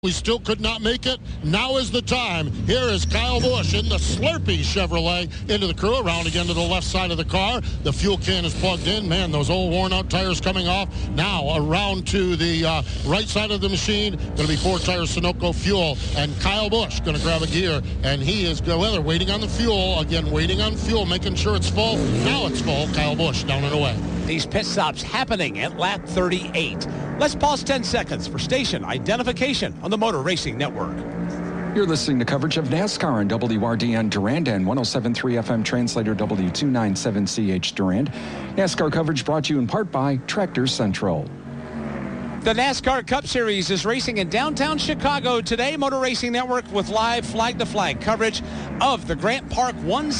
We still could not make it. Now is the time. Here is Kyle Busch in the Slurpee Chevrolet into the crew. Around again to the left side of the car. The fuel can is plugged in. Man, those old worn-out tires coming off. Now around to the right side of the machine. Going to be 4-tire Sunoco fuel. And Kyle Busch going to grab a gear. And he is waiting on the fuel. Again, waiting on fuel, making sure it's full. Now it's full. Kyle Busch down and away. These pit stops happening at lap 38. Let's pause 10 seconds for station identification on the Motor Racing Network. You're listening to coverage of NASCAR on WRDN Durand and 107.3 FM translator W297CH Durand. NASCAR coverage brought to you in part by Tractor Central. The NASCAR Cup Series is racing in downtown Chicago today. Motor Racing Network with live flag-to-flag coverage of the Grant Park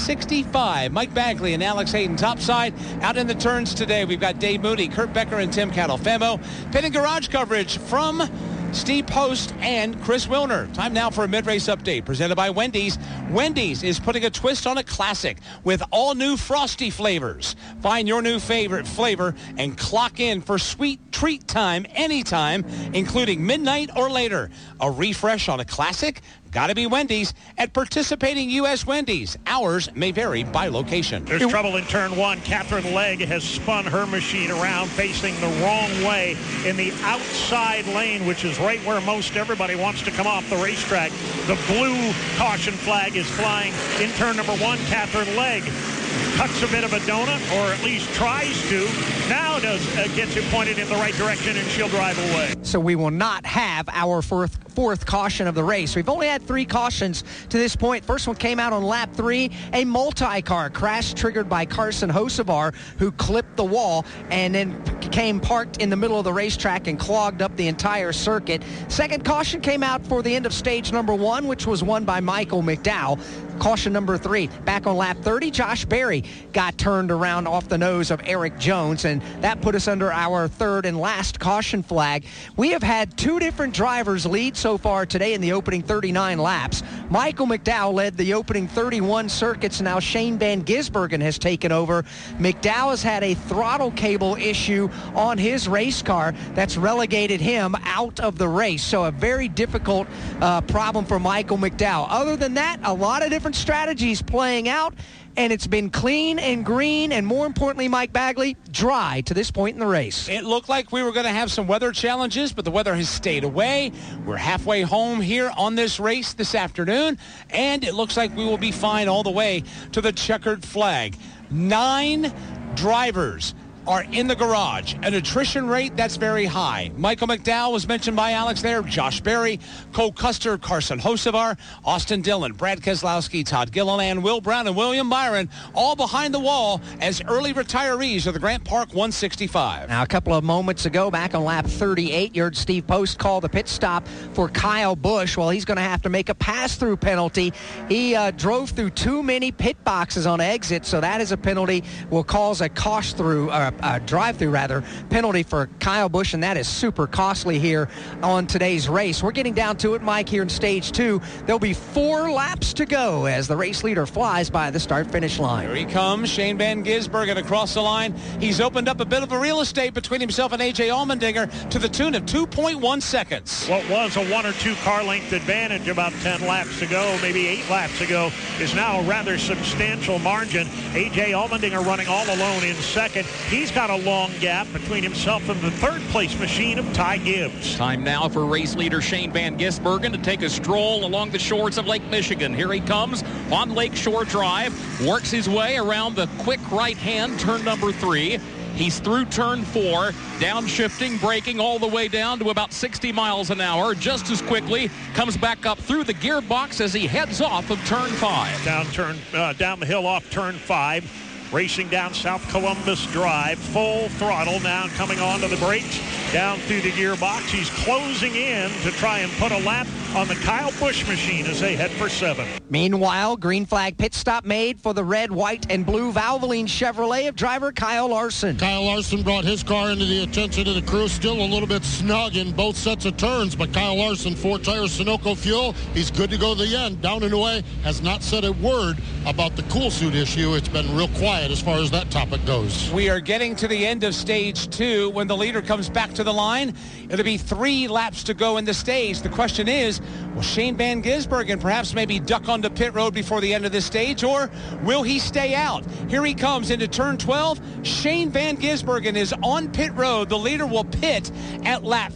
165. Mike Bagley and Alex Hayden topside. Out in the turns today, we've got Dave Moody, Kurt Becker, and Tim Catalfemo. Pit and garage coverage from Steve Post and Chris Wilner. Time now for a mid-race update presented by Wendy's. Wendy's is putting a twist on a classic with all new Frosty flavors. Find your new favorite flavor and clock in for sweet treat time anytime, including midnight or later. A refresh on a classic? Gotta be Wendy's. At participating U.S. Wendy's, hours may vary by location. There's trouble in turn one. Catherine Legg has spun her machine around facing the wrong way in the outside lane, which is right where most everybody wants to come off the racetrack. The blue caution flag is flying in turn number one. Catherine Legg cuts a bit of a donut, or at least tries to. Now gets it pointed in the right direction, and she'll drive away. So we will not have our fourth caution of the race. We've only had 3 cautions to this point. First one came out on lap 3. A multi-car crash triggered by Carson Hocevar, who clipped the wall and then came parked in the middle of the racetrack and clogged up the entire circuit. Second caution came out for the end of stage number 1, which was won by Michael McDowell. Caution number 3, back on lap 30, Josh Berry got turned around off the nose of Eric Jones, and that put us under our third and last caution flag. We have had 2 different drivers lead so far today in the opening 39 laps. Michael McDowell led the opening 31 circuits. Now Shane Van Gisbergen has taken over. McDowell has had a throttle cable issue on his race car that's relegated him out of the race. So a very difficult problem for Michael McDowell. Other than that, a lot of different strategies playing out, and it's been clean and green, and more importantly, Mike Bagley, dry to this point in the race. It looked like we were going to have some weather challenges, but the weather has stayed away. We're halfway home here on this race this afternoon, and it looks like we will be fine all the way to the checkered flag. 9 drivers are in the garage. An attrition rate that's very high. Michael McDowell was mentioned by Alex there. Josh Berry, Cole Custer, Carson Hocevar, Austin Dillon, Brad Keselowski, Todd Gilliland, Will Brown, and William Byron, all behind the wall as early retirees of the Grant Park 165. Now, a couple of moments ago, back on lap 38, you heard Steve Post call the pit stop for Kyle Busch. Well, he's going to have to make a pass-through penalty. He drove through too many pit boxes on exit, so that is a penalty. Will cause a drive-through penalty for Kyle Busch, and that is super costly here on today's race. We're getting down to it, Mike, here in stage 2. There'll be 4 laps to go as the race leader flies by the start-finish line. Here he comes, Shane Van Gisbergen across the line. He's opened up a bit of a real estate between himself and A.J. Allmendinger to the tune of 2.1 seconds. What was a 1 or 2 car length advantage about 10 laps ago, maybe 8 laps ago, is now a rather substantial margin. A.J. Allmendinger running all alone in second. He's got a long gap between himself and the third-place machine of Ty Gibbs. Time now for race leader Shane Van Gisbergen to take a stroll along the shores of Lake Michigan. Here he comes on Lakeshore Drive, works his way around the quick right-hand turn number 3. He's through turn 4, downshifting, braking all the way down to about 60 miles an hour. Just as quickly, comes back up through the gearbox as he heads off of turn 5. Down the hill off turn 5. Racing down South Columbus Drive, full throttle now, coming onto the brakes, down through the gearbox. He's closing in to try and put a lap on the Kyle Busch machine as they head for 7. Meanwhile, green flag pit stop made for the red, white, and blue Valvoline Chevrolet of driver Kyle Larson. Kyle Larson brought his car into the attention of the crew. Still a little bit snug in both sets of turns, but Kyle Larson, 4-tire Sunoco fuel. He's good to go to the end. Down and away, has not said a word about the cool suit issue. It's been real quiet quiet as far as that topic goes. We are getting to the end of stage 2. When the leader comes back to the line, it'll be 3 laps to go in the stage. The question is, will Shane Van Gisbergen perhaps maybe duck onto pit road before the end of this stage, or will he stay out? Here he comes into turn 12. Shane Van Gisbergen is on pit road. The leader will pit at lap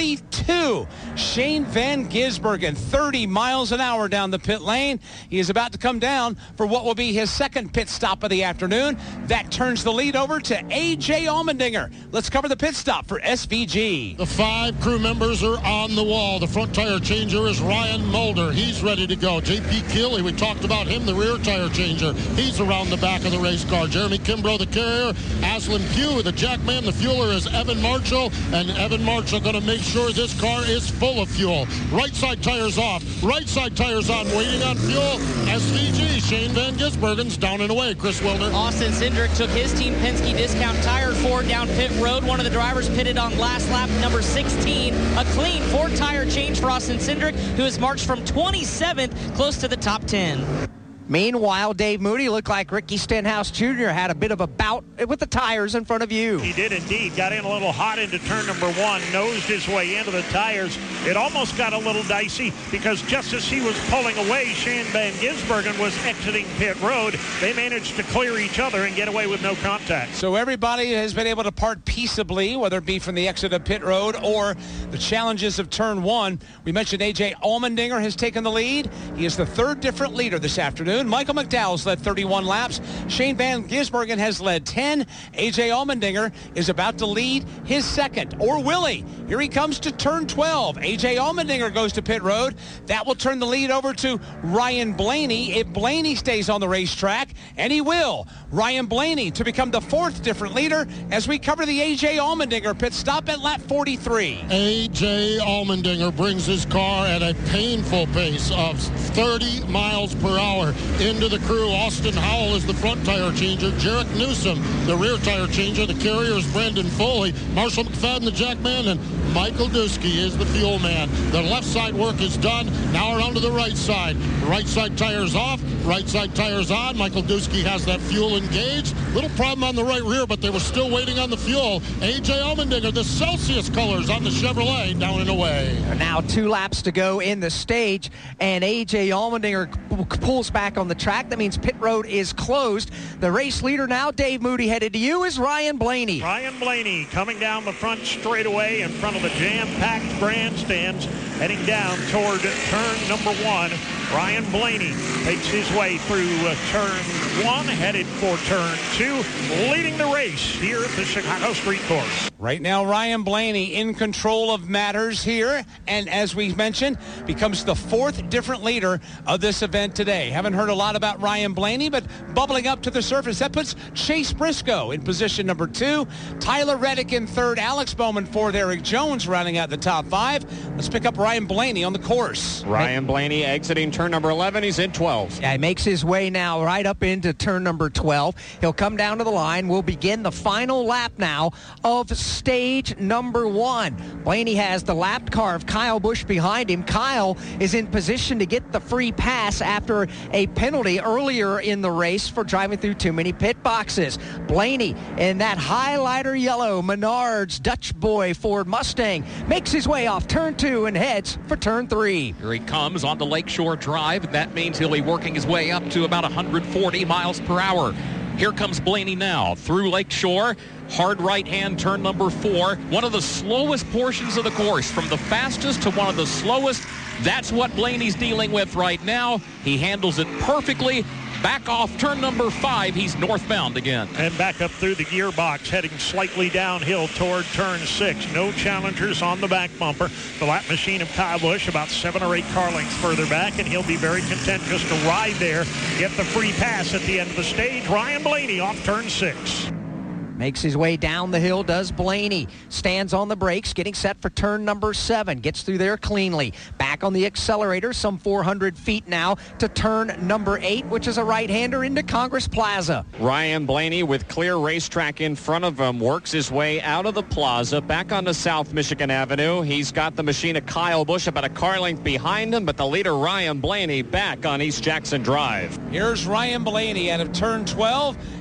42. Shane Van Gisbergen, 30 miles an hour down the pit lane. He is about to come down for what will be his second pit stop of the afternoon. That turns the lead over to A.J. Allmendinger. Let's cover the pit stop for SVG. The 5 crew members are on the wall. The front tire changer is Ryan Mulder. He's ready to go. J.P. Keeley, we talked about him, the rear tire changer. He's around the back of the race car. Jeremy Kimbrough, the carrier. Aslan Pugh, the jackman. The fueler is Evan Marshall. And Evan Marshall going to make sure this car is full of fuel. Right side tires off. Right side tires on. Waiting on fuel. SVG, Shane Van Gisbergen's down and away. Chris Wilder. Austin Cindric took his Team Penske discount tire Ford down pit road. One of the drivers pitted on last lap, number 16. A clean Ford tire change for Austin Cindric, who has marched from 27th close to the top 10. Meanwhile, Dave Moody looked like Ricky Stenhouse Jr. had a bit of a bout with the tires in front of you. He did indeed. Got in a little hot into turn number 1, nosed his way into the tires. It almost got a little dicey because just as he was pulling away, Shane Van Gisbergen was exiting pit road. They managed to clear each other and get away with no contact. So everybody has been able to part peaceably, whether it be from the exit of pit road or the challenges of turn 1. We mentioned A.J. Allmendinger has taken the lead. He is the 3rd different leader this afternoon. Michael McDowell's led 31 laps. Shane Van Gisbergen has led 10. A.J. Allmendinger is about to lead his 2nd. Or will he? Here he comes to turn 12. A.J. Allmendinger goes to pit road. That will turn the lead over to Ryan Blaney if Blaney stays on the racetrack, and he will. Ryan Blaney to become the 4th different leader as we cover the A.J. Allmendinger pit stop at lap 43. A.J. Allmendinger brings his car at a painful pace of 30 miles per hour into the crew. Austin Howell is the front tire changer. Jarek Newsom, the rear tire changer. The carrier is Brendan Foley. Marshall McFadden, the jackman, and Michael Dusky is the fuel man. The left side work is done. Now around to the right side. Right side tires off. Right side tires on. Michael Dusky has that fuel engaged. Little problem on the right rear, but they were still waiting on the fuel. A.J. Allmendinger, the Celsius colors on the Chevrolet, down and away. Now 2 laps to go in the stage, and A.J. Allmendinger pulls back on the track. That means pit road is closed. The race leader now, Dave Moody, headed to you, is Ryan Blaney. Ryan Blaney coming down the front straightaway in front of the jam-packed grandstands, heading down toward turn number 1. Ryan Blaney takes his way through turn 1, headed for turn 2, leading the race here at the Chicago Street Course. Right now, Ryan Blaney in control of matters here, and as we mentioned, becomes the 4th different leader of this event today. Haven't heard a lot about Ryan Blaney, but bubbling up to the surface, that puts Chase Briscoe in position number 2, Tyler Reddick in 3rd, Alex Bowman 4th, Eric Jones rounding out the top 5. Let's pick up Ryan Blaney on the course. Ryan Blaney exiting turn number 11. He's in 12. Yeah, he makes his way now right up into turn number 12. He'll come down to the line. We'll begin the final lap now of stage number 1. Blaney has the lap car of Kyle Busch behind him. Kyle is in position to get the free pass after a penalty earlier in the race for driving through too many pit boxes. Blaney in that highlighter yellow Menards Dutch Boy Ford Mustang makes his way off turn 2 and heads for turn 3. Here he comes on the Lakeshore Drive. That means he'll be working his way up to about 140 miles per hour. Here comes Blaney now through Lakeshore. Hard right hand turn number 4. One of the slowest portions of the course, from the fastest to one of the slowest. That's what Blaney's dealing with right now. He handles it perfectly. Back off turn number 5. He's northbound again. And back up through the gearbox, heading slightly downhill toward turn 6. No challengers on the back bumper. The lap machine of Kyle Busch about 7 or 8 car lengths further back, and he'll be very content just to ride there, get the free pass at the end of the stage. Ryan Blaney off turn 6. Makes his way down the hill, does Blaney. Stands on the brakes, getting set for turn number 7. Gets through there cleanly. Back on the accelerator, some 400 feet now to turn number 8, which is a right-hander into Congress Plaza. Ryan Blaney with clear racetrack in front of him works his way out of the plaza, back onto South Michigan Avenue. He's got the machine of Kyle Busch about a car length behind him, but the leader, Ryan Blaney, back on East Jackson Drive. Here's Ryan Blaney out of turn 12.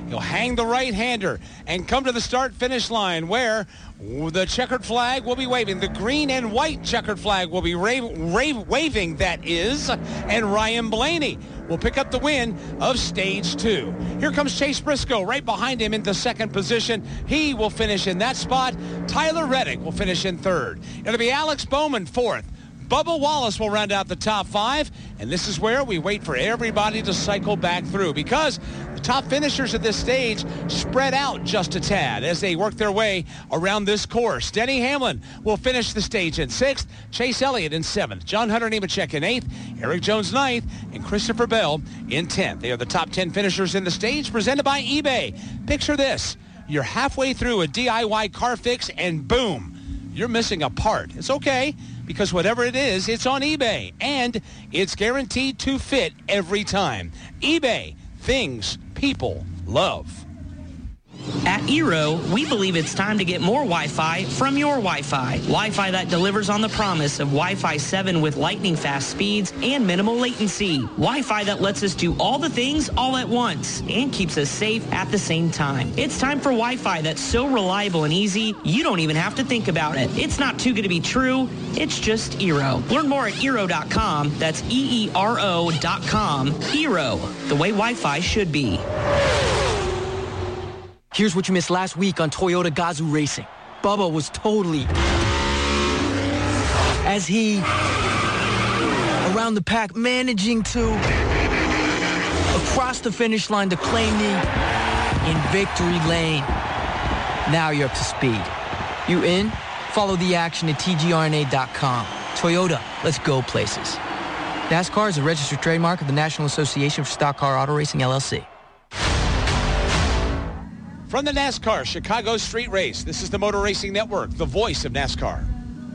He'll hang the right-hander and come to the start-finish line where the checkered flag will be waving. The green and white checkered flag will be waving, that is. And Ryan Blaney will pick up the win of Stage 2. Here comes Chase Briscoe right behind him in the second position. He will finish in that spot. Tyler Reddick will finish in third. It'll be Alex Bowman fourth. Bubba Wallace will round out the top five, and this is where we wait for everybody to cycle back through, because the top finishers at this stage spread out just a tad as they work their way around this course. Denny Hamlin will finish the stage in sixth, Chase Elliott in seventh, John Hunter Nemechek in eighth, Eric Jones ninth, and Christopher Bell in 10th. They are the top 10 finishers in the stage, presented by eBay. Picture this. You're halfway through a DIY car fix, and boom, you're missing a part. It's okay, because whatever it is, it's on eBay, and it's guaranteed to fit every time. eBay, things people love. At Eero, we believe it's time to get more Wi-Fi from your Wi-Fi. Wi-Fi that delivers on the promise of Wi-Fi 7 with lightning-fast speeds and minimal latency. Wi-Fi that lets us do all the things all at once and keeps us safe at the same time. It's time for Wi-Fi that's so reliable and easy, you don't even have to think about it. It's not too good to be true. It's just Eero. Learn more at Eero.com. That's EERO.com. Eero, the way Wi-Fi should be. Here's what you missed last week on Toyota Gazoo Racing. Bubba was totally as he around the pack, managing to across the finish line to claim the in victory lane. Now you're up to speed. You in? Follow the action at TGRNA.com. Toyota, let's go places. NASCAR is a registered trademark of the National Association for Stock Car Auto Racing, LLC. From the NASCAR Chicago Street Race, this is the Motor Racing Network, the voice of NASCAR.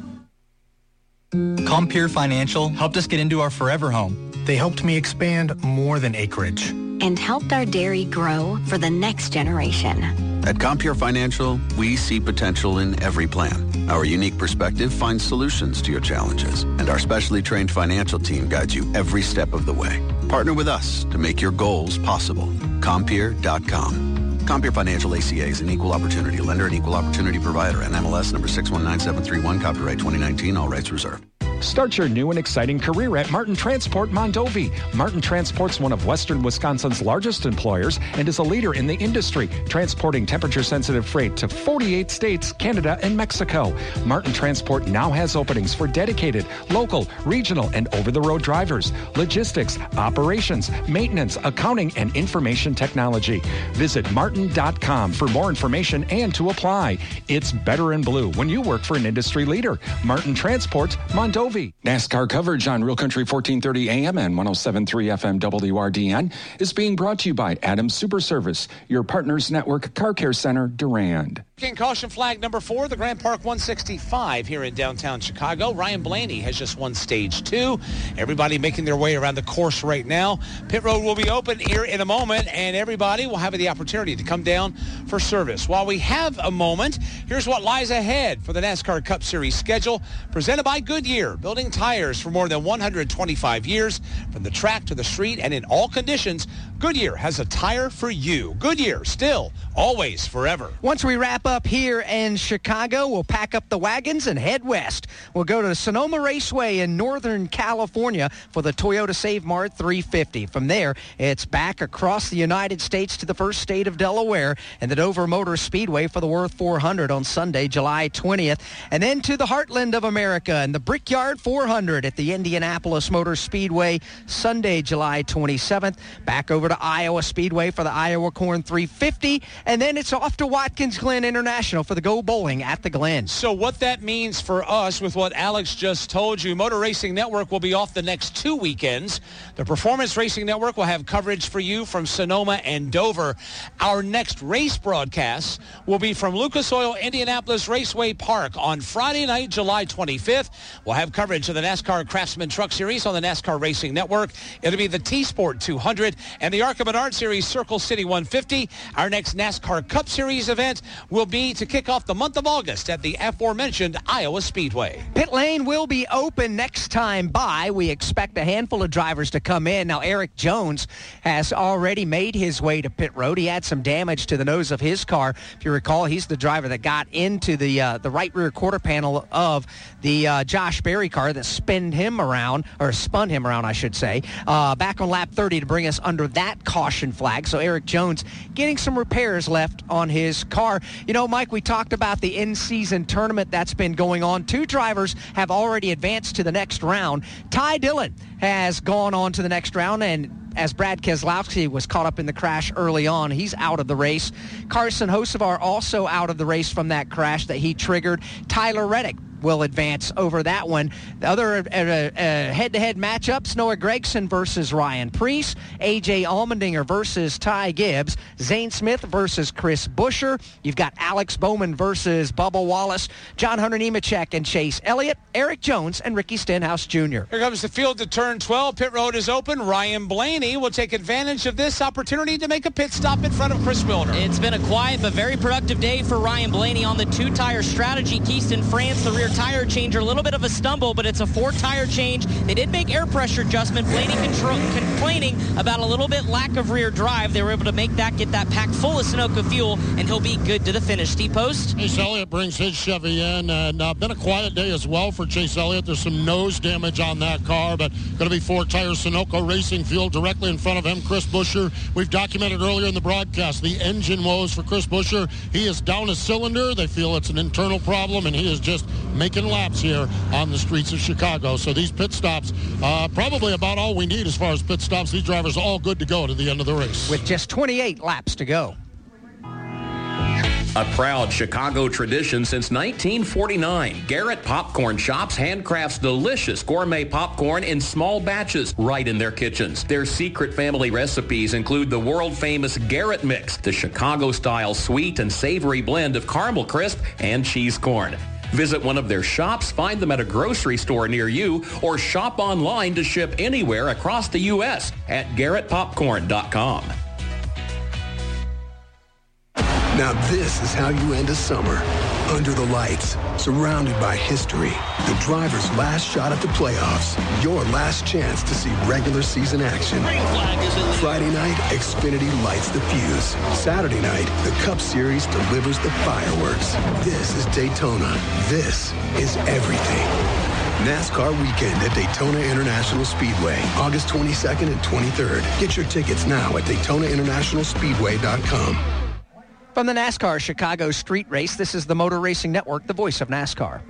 Compeer Financial helped us get into our forever home. They helped me expand more than acreage. And helped our dairy grow for the next generation. At Compeer Financial, we see potential in every plan. Our unique perspective finds solutions to your challenges, and our specially trained financial team guides you every step of the way. Partner with us to make your goals possible. Compeer.com. Compeer Financial ACA is an equal opportunity lender and equal opportunity provider. NMLS number 619731, copyright 2019, all rights reserved. Start your new and exciting career at Martin Transport Mondovi. Martin Transport's one of Western Wisconsin's largest employers and is a leader in the industry, transporting temperature-sensitive freight to 48 states, Canada, and Mexico. Martin Transport now has openings for dedicated, local, regional, and over-the-road drivers, logistics, operations, maintenance, accounting, and information technology. Visit martin.com for more information and to apply. It's better in blue when you work for an industry leader. Martin Transport Mondovi. NASCAR coverage on Real Country 1430 AM and 107.3 FM WRDN is being brought to you by Adams Super Service, your partners network car care center, Durand. Caution flag number 4, the Grand Park 165 here in downtown Chicago. Ryan Blaney has just won stage 2. Everybody making their way around the course right now. Pit road will be open here in a moment, and everybody will have the opportunity to come down for service. While we have a moment, here's what lies ahead for the NASCAR Cup Series schedule, presented by Goodyear, building tires for more than 125 years. From the track to the street and in all conditions, Goodyear has a tire for you. Goodyear, still, always, forever. Once we wrap up here in Chicago, we'll pack up the wagons and head west. We'll go to Sonoma Raceway in Northern California for the Toyota Save Mart 350. From there, it's back across the United States to the first state of Delaware and the Dover Motor Speedway for the Worth 400 on Sunday, July 20th. And then to the heartland of America and the Brickyard 400 at the Indianapolis Motor Speedway Sunday, July 27th. Back over to Iowa Speedway for the Iowa Corn 350. And then it's off to Watkins Glen International for the Go Bowling at the Glen. So what that means for us with what Alex just told you, Motor Racing Network will be off the next 2 weekends. The Performance Racing Network will have coverage for you from Sonoma and Dover. Our next race broadcasts will be from Lucas Oil Indianapolis Raceway Park on Friday night, July 25th. We'll have coverage of the NASCAR Craftsman Truck Series on the NASCAR Racing Network. It'll be the T-Sport 200 and the ARCA Menard Series Circle City 150. Our next NASCAR Cup Series event will be be to kick off the month of August at the aforementioned Iowa Speedway. Pit lane will be open next time by. We expect a handful of drivers to come in. Now, Eric Jones has already made his way to pit road. He had some damage to the nose of his car. If you recall, he's the driver that got into the right rear quarter panel of the Josh Berry car that spun him around, I should say, back on lap 30 to bring us under that caution flag. So Eric Jones getting some repairs left on his car. You know, Mike, we talked about the in-season tournament that's been going on. 2 drivers have already advanced to the next round. Ty Dillon has gone on to the next round, and as Brad Keselowski was caught up in the crash early on, he's out of the race. Carson Hocevar also out of the race from that crash that he triggered. Tyler Reddick will advance over that one. The other head-to-head matchups, Noah Gragson versus Ryan Preece, A.J. Allmendinger versus Ty Gibbs, Zane Smith versus Chris Buescher. You've got Alex Bowman versus Bubba Wallace, John Hunter Nemechek and Chase Elliott, Eric Jones, and Ricky Stenhouse Jr. Here comes the field to turn 12. Pit road is open. Ryan Blaney will take advantage of this opportunity to make a pit stop in front of Chris Wilder. It's been a quiet but very productive day for Ryan Blaney on the 2-tire strategy. Keystone France, the rear tire changer, a little bit of a stumble, but it's a 4-tire change. They did make air pressure adjustment. Blaney complaining about a little bit lack of rear drive. They were able to make that, get that pack full of Sunoco fuel, and he'll be good to the finish. Steve Post. Chase Elliott brings his Chevy in, and been a quiet day as well for Chase Elliott. There's some nose damage on that car, but going to be 4-tire Sunoco Racing fuel directly in front of him. Chris Buescher, we've documented earlier in the broadcast the engine woes for Chris Buescher. He is down a cylinder. They feel it's an internal problem, and he is just making laps here on the streets of Chicago. So these pit stops, probably about all we need as far as pit stops. These drivers are all good to go to the end of the race. With just 28 laps to go. A proud Chicago tradition since 1949. Garrett Popcorn Shops handcrafts delicious gourmet popcorn in small batches right in their kitchens. Their secret family recipes include the world-famous Garrett Mix, the Chicago-style sweet and savory blend of caramel crisp and cheese corn. Visit one of their shops, find them at a grocery store near you, or shop online to ship anywhere across the U.S. at GarrettPopcorn.com. Now this is how you end a summer. Under the lights, surrounded by history. The driver's last shot at the playoffs. Your last chance to see regular season action. Friday night, Xfinity lights the fuse. Saturday night, the Cup Series delivers the fireworks. This is Daytona. This is everything. NASCAR weekend at Daytona International Speedway, August 22nd and 23rd. Get your tickets now at DaytonaInternationalSpeedway.com. From the NASCAR Chicago Street Race, this is the Motor Racing Network, the voice of NASCAR.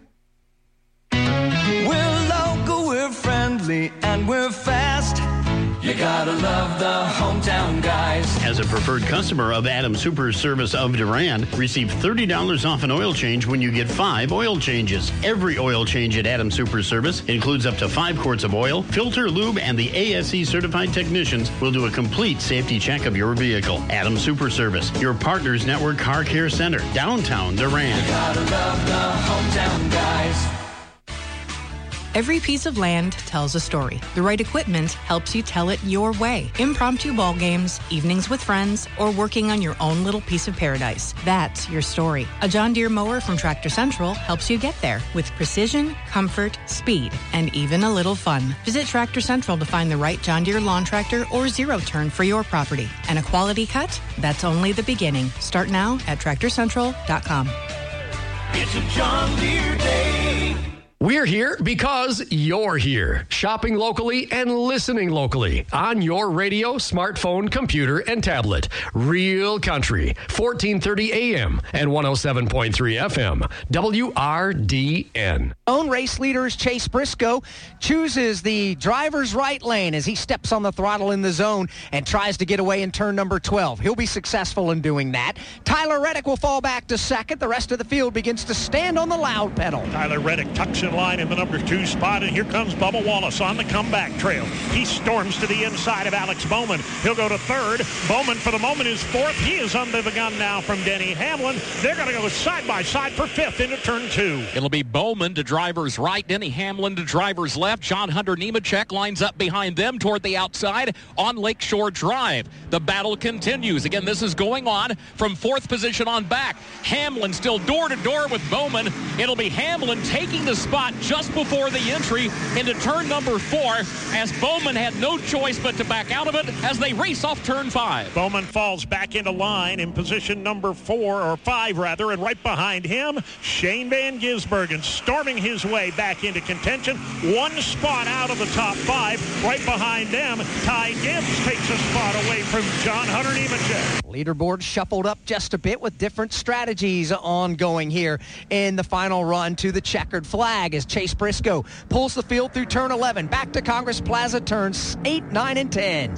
We're local, we're friendly, and we're fast. You gotta love the hometown guys. As a preferred customer of Adams Super Service of Durand, receive $30 off an oil change when you get 5 oil changes. Every oil change at Adams Super Service includes up to 5 quarts of oil, filter, lube, and the ASE certified technicians will do a complete safety check of your vehicle. Adams Super Service, your Partners Network Car Care Center, downtown Durand. You gotta love the hometown guys. Every piece of land tells a story. The right equipment helps you tell it your way. Impromptu ball games, evenings with friends, or working on your own little piece of paradise. That's your story. A John Deere mower from Tractor Central helps you get there with precision, comfort, speed, and even a little fun. Visit Tractor Central to find the right John Deere lawn tractor or zero-turn for your property. And a quality cut? That's only the beginning. Start now at TractorCentral.com. It's a John Deere day. We're here because you're here. Shopping locally and listening locally. On your radio, smartphone, computer, and tablet. Real Country, 1430 AM and 107.3 FM. WRDN. Own race leaders Chase Briscoe chooses the driver's right lane as he steps on the throttle in the zone and tries to get away in turn number 12. He'll be successful in doing that. Tyler Reddick will fall back to second. The rest of the field begins to stand on the loud pedal. Tyler Reddick tucks in line in the number 2 spot. And here comes Bubba Wallace on the comeback trail. He storms to the inside of Alex Bowman. He'll go to third. Bowman, for the moment, is fourth. He is under the gun now from Denny Hamlin. They're going to go side by side for fifth into turn 2. It'll be Bowman to driver's right, Denny Hamlin to driver's left. John Hunter Nemechek lines up behind them toward the outside on Lakeshore Drive. The battle continues. Again, this is going on from 4th position on back. Hamlin still door to door with Bowman. It'll be Hamlin taking the spot just before the entry into turn number 4, as Bowman had no choice but to back out of it as they race off turn 5. Bowman falls back into line in position number 4, or 5 rather, and right behind him, Shane Van Gisbergen storming his way back into contention. 1 spot out of the top 5. Right behind them, Ty Gibbs takes a spot away from John Hunter Nemechek. Leaderboard shuffled up just a bit with different strategies ongoing here in the final run to the checkered flag as Chase Briscoe pulls the field through turn 11, back to Congress Plaza, turns 8, 9, and 10.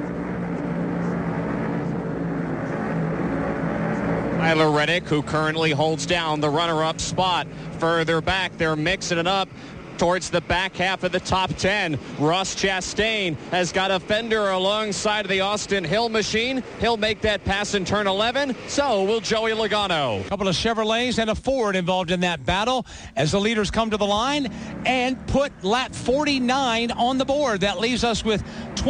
Tyler Reddick, who currently holds down the runner-up spot. Further back, they're mixing it up towards the back half of the top 10. Ross Chastain has got a fender alongside of the Austin Hill machine. He'll make that pass in turn 11. So will Joey Logano. A couple of Chevrolets and a Ford involved in that battle as the leaders come to the line and put lap 49 on the board. That leaves us with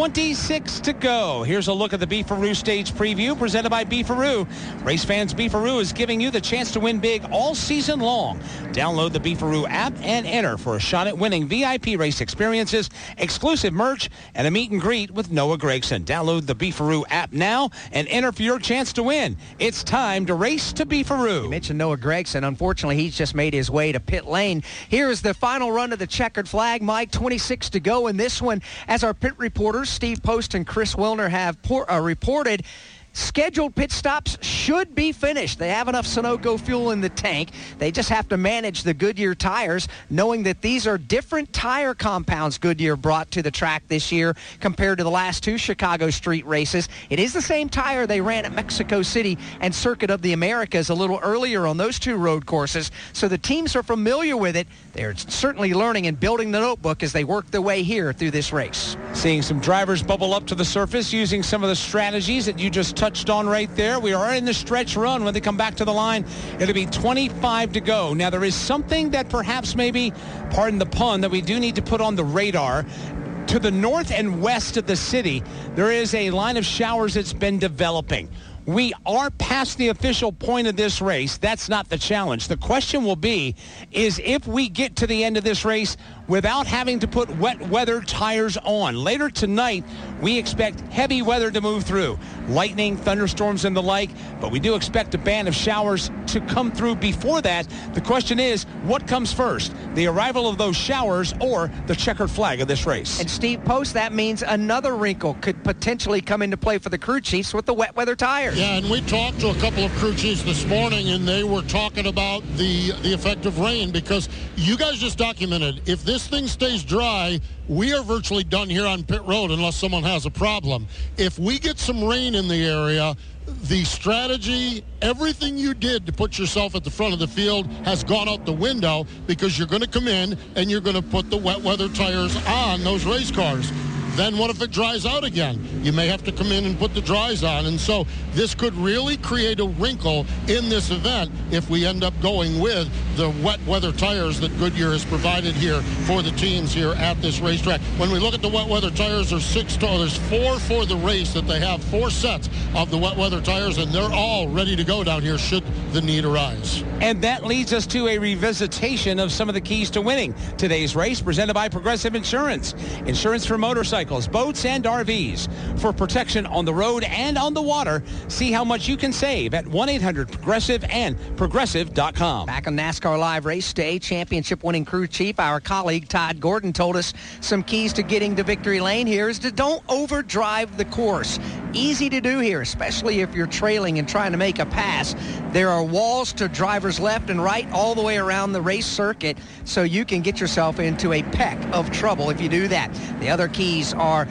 26 to go. Here's a look at the Beefaroo stage preview presented by Beefaroo. Race fans, Beefaroo is giving you the chance to win big all season long. Download the Beefaroo app and enter for a shot at winning VIP race experiences, exclusive merch, and a meet and greet with Noah Gragson. Download the Beefaroo app now and enter for your chance to win. It's time to race to Beefaroo. You mentioned Noah Gragson. Unfortunately, he's just made his way to pit lane. Here is the final run of the checkered flag, Mike. 26 to go in this one. As our pit reporters, Steve Post and Chris Wilner, have reported, scheduled pit stops should be finished. They have enough Sunoco fuel in the tank. They just have to manage the Goodyear tires, knowing that these are different tire compounds Goodyear brought to the track this year compared to the last 2 Chicago street races. It is the same tire they ran at Mexico City and Circuit of the Americas a little earlier on those 2 road courses, so the teams are familiar with it. They're certainly learning and building the notebook as they work their way here through this race. Seeing some drivers bubble up to the surface using some of the strategies that you just touched on right there. We are in the stretch run. When they come back to the line, it'll be 25 to go. Now, there is something that perhaps maybe, pardon the pun, that we do need to put on the radar. To the north and west of the city, there is a line of showers that's been developing. We are past the official point of this race. That's not the challenge. The question will be is if we get to the end of this race without having to put wet weather tires on. Later tonight, we expect heavy weather to move through. Lightning, thunderstorms, and the like. But we do expect a band of showers to come through before that. The question is, what comes first? The arrival of those showers or the checkered flag of this race? And Steve Post, that means another wrinkle could potentially come into play for the crew chiefs with the wet weather tires. Yeah, and we talked to a couple of crew chiefs this morning, and they were talking about the effect of rain, because you guys just documented, if this thing stays dry, we are virtually done here on pit road unless someone has a problem. If we get some rain in the area, the strategy, everything you did to put yourself at the front of the field has gone out the window, because you're going to come in and you're going to put the wet weather tires on those race cars. Then what if it dries out again? You may have to come in and put the dries on. And so this could really create a wrinkle in this event if we end up going with the wet weather tires that Goodyear has provided here for the teams here at this racetrack. When we look at the wet weather tires, there's 4 for the race that they have, 4 sets of the wet weather tires, and they're all ready to go down here should the need arise. And that leads us to a revisitation of some of the keys to winning today's race, presented by Progressive Insurance. Insurance for motorcycles, boats, and RVs. For protection on the road and on the water, see how much you can save at 1-800-PROGRESSIVE and Progressive.com. Back on NASCAR Live Race Day, championship-winning crew chief, our colleague Todd Gordon, told us some keys to getting to victory lane here is to don't overdrive the course. Easy to do here, especially if you're trailing and trying to make a pass. There are walls to drivers left and right all the way around the race circuit, so you can get yourself into a peck of trouble if you do that. The other keys are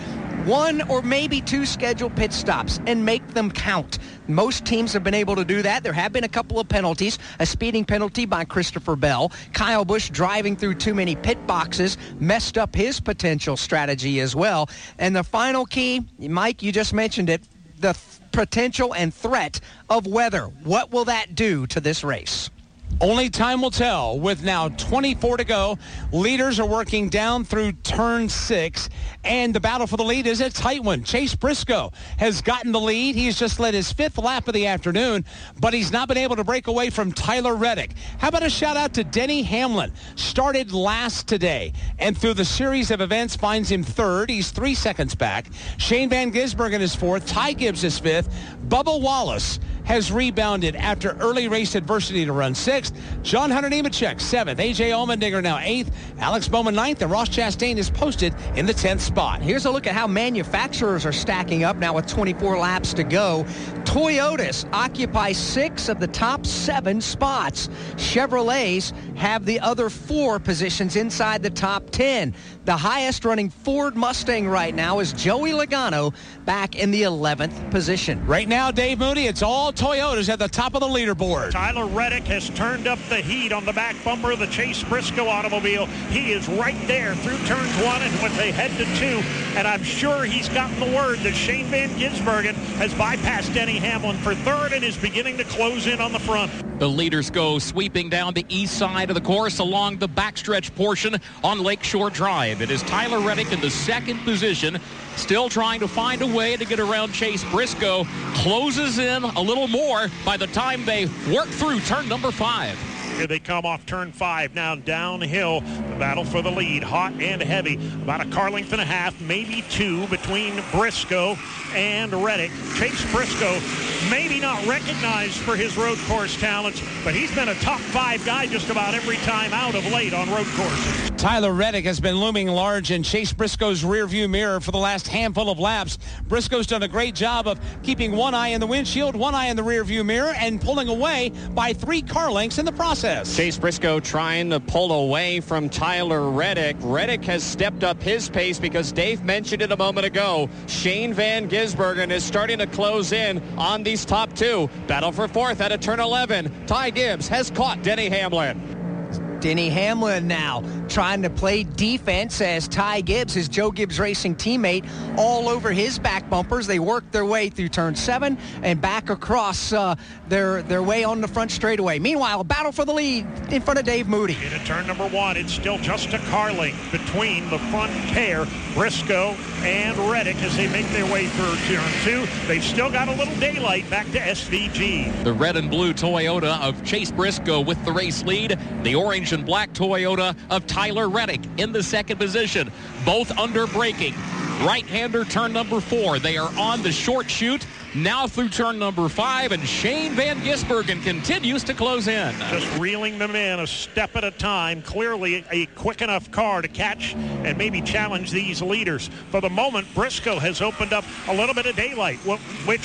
1 or maybe 2 scheduled pit stops and make them count. Most teams have been able to do that. There have been a couple of penalties, a speeding penalty by Christopher Bell. Kyle Busch driving through too many pit boxes messed up his potential strategy as well. And the final key, Mike, you just mentioned it, the potential and threat of weather. What will that do to this race? Only time will tell. With now 24 to go, leaders are working down through turn 6, and the battle for the lead is a tight one. Chase Briscoe has gotten the lead. He's just led his 5th lap of the afternoon, but he's not been able to break away from Tyler Reddick. How about a shout out to Denny Hamlin? Started last today, and through the series of events finds him 3rd. He's 3 seconds back. Shane Van Gisbergen is 4th. Ty Gibbs is 5th. Bubba Wallace has rebounded after early race adversity to run 6th. John Hunter Nemechek 7th. A.J. Allmendinger now 8th. Alex Bowman 9th. And Ross Chastain is posted in the 10th spot. Here's a look at how manufacturers are stacking up now with 24 laps to go. Toyotas occupy 6 of the top 7 spots. Chevrolets have the other 4 positions inside the top 10. The highest running Ford Mustang right now is Joey Logano back in the 11th position. Right now, Dave Moody, it's all Toyotas at the top of the leaderboard. Tyler Reddick has turned up the heat on the back bumper of the Chase Briscoe automobile. He is right there through turns 1 and when they head to 2. And I'm sure he's gotten the word that Shane Van Gisbergen has bypassed Denny Hamlin for 3rd and is beginning to close in on the front. The leaders go sweeping down the east side of the course along the backstretch portion on Lakeshore Drive. It is Tyler Reddick in the 2nd position, still trying to find a way to get around Chase Briscoe. Closes in a little more by the time they work through turn number 5. Here they come off turn 5, now downhill. The battle for the lead, hot and heavy. About a car length and a half, maybe 2 between Briscoe and Reddick. Chase Briscoe, maybe not recognized for his road course talents, but he's been a top 5 guy just about every time out of late on road courses. Tyler Reddick has been looming large in Chase Briscoe's rearview mirror for the last handful of laps. Briscoe's done a great job of keeping one eye in the windshield, one eye in the rearview mirror, and pulling away by 3 car lengths in the process. Chase Briscoe trying to pull away from Tyler Reddick. Reddick has stepped up his pace because Dave mentioned it a moment ago. Shane Van Gisbergen is starting to close in on these top 2. Battle for 4th at a turn 11. Ty Gibbs has caught Denny Hamlin. Denny Hamlin now trying to play defense as Ty Gibbs, his Joe Gibbs Racing teammate, all over his back bumpers. They work their way through turn 7 and back across their way on the front straightaway. Meanwhile, a battle for the lead in front of Dave Moody. In turn number 1, it's still just a car length between the front pair, Briscoe and Reddick, as they make their way through turn 2. They've still got a little daylight back to SVG. The red and blue Toyota of Chase Briscoe with the race lead. The orange and black Toyota of Tyler Reddick in the 2nd position. Both under braking. Right-hander turn number 4. They are on the short chute. Now through turn number 5, and Shane Van Gisbergen continues to close in. Just reeling them in a step at a time. Clearly a quick enough car to catch and maybe challenge these leaders. For the moment, Briscoe has opened up a little bit of daylight. What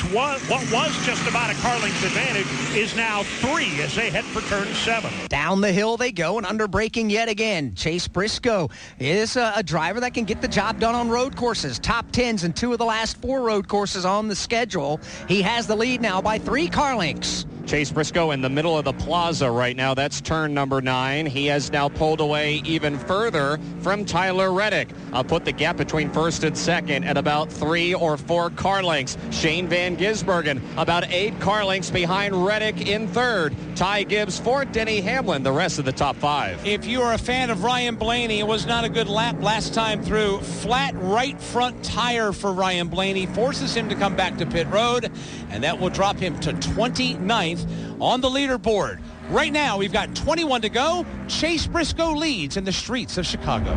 was just about a car length advantage is now 3 as they head for turn 7. Down the hill they go and under braking yet again. Chase Briscoe is a driver that can get the job done on road courses. Top 10s in 2 of the last 4 road courses on the schedule. He has the lead now by 3 car lengths. Chase Briscoe in the middle of the plaza right now. That's turn number 9. He has now pulled away even further from Tyler Reddick. I'll put the gap between 1st and 2nd at about 3 or 4 car lengths. Shane Van Gisbergen about 8 car lengths behind Reddick in 3rd. Ty Gibbs 4th. Denny Hamlin the rest of the top 5. If you are a fan of Ryan Blaney, it was not a good lap last time through. Flat right front tire for Ryan Blaney forces him to come back to pit road, and that will drop him to 29th on the leaderboard. Right now, we've got 21 to go. Chase Briscoe leads in the streets of Chicago.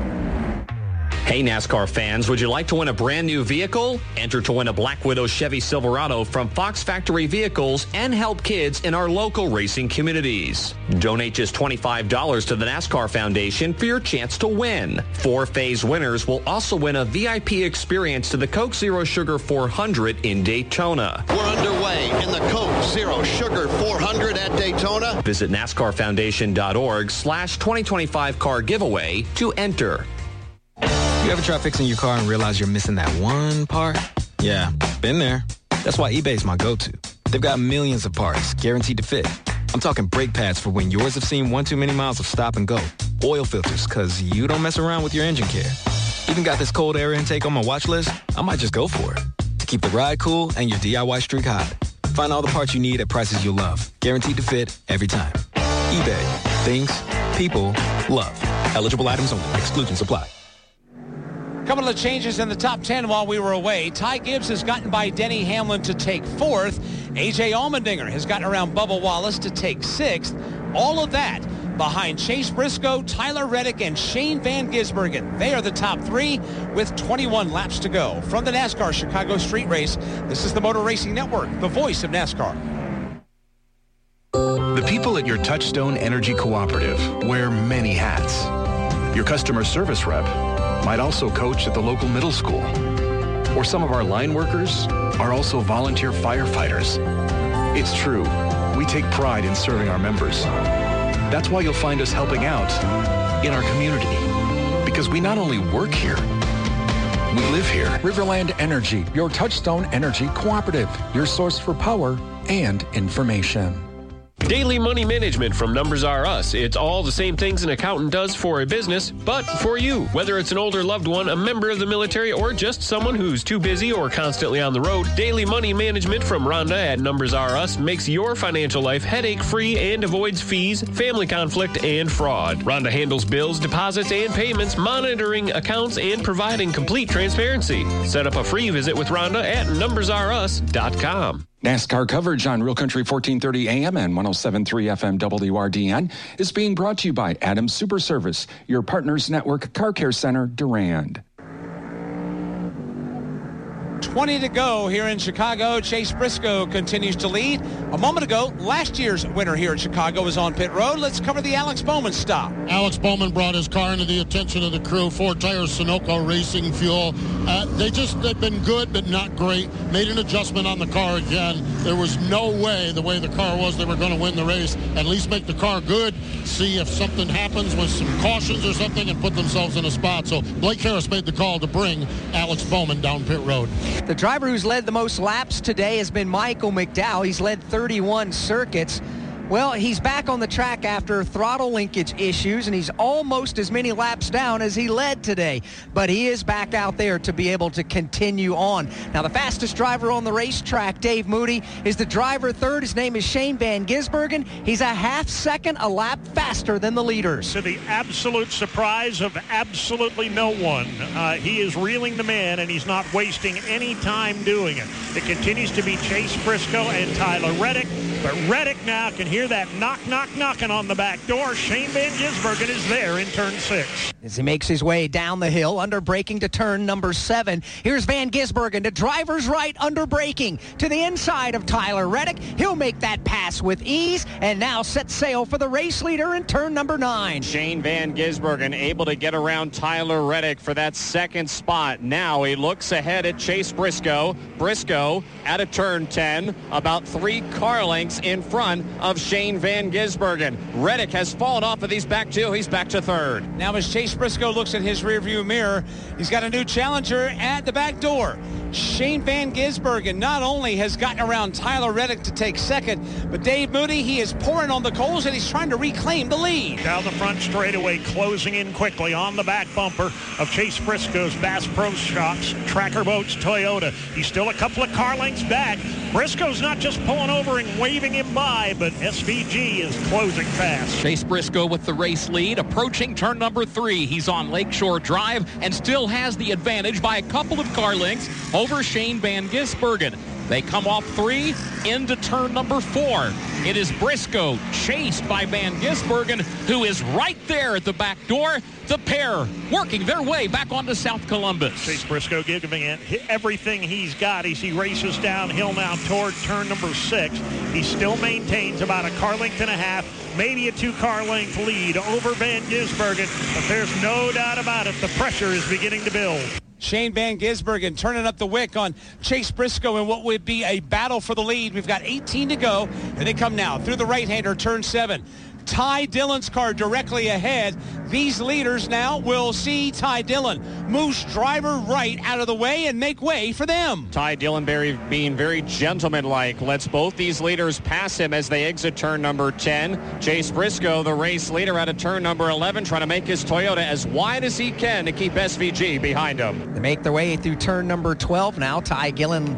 Hey, NASCAR fans, would you like to win a brand new vehicle? Enter to win a Black Widow Chevy Silverado from Fox Factory Vehicles and help kids in our local racing communities. Donate just $25 to the NASCAR Foundation for your chance to win. 4-phase winners will also win a VIP experience to the Coke Zero Sugar 400 in Daytona. We're underway in the Coke Zero Sugar 400 at Daytona. Visit NASCARFoundation.org/2025 car giveaway to enter. You ever try fixing your car and realize you're missing that one part? Yeah, been there. That's why eBay's my go-to. They've got millions of parts, guaranteed to fit. I'm talking brake pads for when yours have seen one too many miles of stop and go. Oil filters, because you don't mess around with your engine care. Even got this cold air intake on my watch list. I might just go for it. To keep the ride cool and your DIY streak hot. Find all the parts you need at prices you'll love. Guaranteed to fit every time. eBay. Things people love. Eligible items only. Exclusions apply. Couple of changes in the top 10 while we were away. Ty Gibbs has gotten by Denny Hamlin to take 4th. A.J. Allmendinger has gotten around Bubba Wallace to take 6th. All of that behind Chase Briscoe, Tyler Reddick, and Shane Van Gisbergen. They are the top 3 with 21 laps to go. From the NASCAR Chicago Street Race, this is the Motor Racing Network, the voice of NASCAR. The people at your Touchstone Energy Cooperative wear many hats. Your customer service rep might also coach at the local middle school. Or some of our line workers are also volunteer firefighters. It's true, we take pride in serving our members. That's why you'll find us helping out in our community. Because we not only work here, we live here. Riverland Energy, your Touchstone Energy Cooperative, your source for power and information. Daily money management from Numbers R Us. It's all the same things an accountant does for a business, but for you. Whether it's an older loved one, a member of the military, or just someone who's too busy or constantly on the road, daily money management from Rhonda at Numbers R Us makes your financial life headache-free and avoids fees, family conflict, and fraud. Rhonda handles bills, deposits, and payments, monitoring accounts, and providing complete transparency. Set up a free visit with Rhonda at numbersrus.com. NASCAR coverage on Real Country 1430 AM and 107.3 FM WRDN is being brought to you by Adams Super Service, your partners network car care center, Durand. 20 to go here in Chicago. Chase Briscoe continues to lead. A moment ago, last year's winner here at Chicago was on pit road. Let's cover the Alex Bowman stop. Alex Bowman brought his car into the attention of the crew. 4 tires, Sunoco Racing Fuel. They've been good, but not great. Made an adjustment on the car again. There was no way, the way the car was, they were going to win the race. At least make the car good. See if something happens with some cautions or something and put themselves in a spot. So Blake Harris made the call to bring Alex Bowman down pit road. The driver who's led the most laps today has been Michael McDowell. He's led 31 circuits. Well, he's back on the track after throttle linkage issues, and he's almost as many laps down as he led today. But he is back out there to be able to continue on. Now, the fastest driver on the racetrack, Dave Moody, is the driver third. His name is Shane Van Gisbergen. He's a half second a lap faster than the leaders. To the absolute surprise of absolutely no one, he is reeling them in, and he's not wasting any time doing it. It continues to be Chase Briscoe and Tyler Reddick. But Reddick now can hear that knocking on the back door. Shane Van Gisbergen is there in turn 6. As he makes his way down the hill, under braking to turn number 7. Here's Van Gisbergen to driver's right, under braking to the inside of Tyler Reddick. He'll make that pass with ease and now set sail for the race leader in turn number 9. Shane Van Gisbergen able to get around Tyler Reddick for that second spot. Now he looks ahead at Chase Briscoe. Briscoe at a turn 10, about 3 car lengths in front of Shane Van Gisbergen. Reddick has fallen off of these back 2. He's back to 3rd. Now as Chase Briscoe looks at his rearview mirror, he's got a new challenger at the back door. Shane Van Gisbergen not only has gotten around Tyler Reddick to take 2nd, but Dave Moody, he is pouring on the coals and he's trying to reclaim the lead. Down the front straightaway, closing in quickly on the back bumper of Chase Briscoe's Bass Pro Shops Tracker Boats Toyota. He's still a couple of car lengths back. Briscoe's not just pulling over and waving him by, but SVG is closing fast. Chase Briscoe with the race lead, approaching turn number 3. He's on Lakeshore Drive and still has the advantage by a couple of car lengths over Shane Van Gisbergen. They come off 3 into turn number 4. It is Briscoe chased by Van Gisbergen, who is right there at the back door. The pair working their way back onto South Columbus. Chase Briscoe giving it everything he's got as he races downhill now toward turn number 6. He still maintains about a car length and a half, maybe a 2-car length lead over Van Gisbergen, but there's no doubt about it. The pressure is beginning to build. Shane Van Gisbergen turning up the wick on Chase Briscoe in what would be a battle for the lead. We've got 18 to go, and they come now through the right-hander, turn 7. Ty Dillon's car directly ahead. These leaders now will see Ty Dillon moose driver right out of the way and make way for them. Ty Dillon being very gentlemanlike, lets both these leaders pass him as they exit turn number 10. Chase Briscoe, the race leader, out of turn number 11, trying to make his Toyota as wide as he can to keep SVG behind him. They make their way through turn number 12 now. Ty Dillon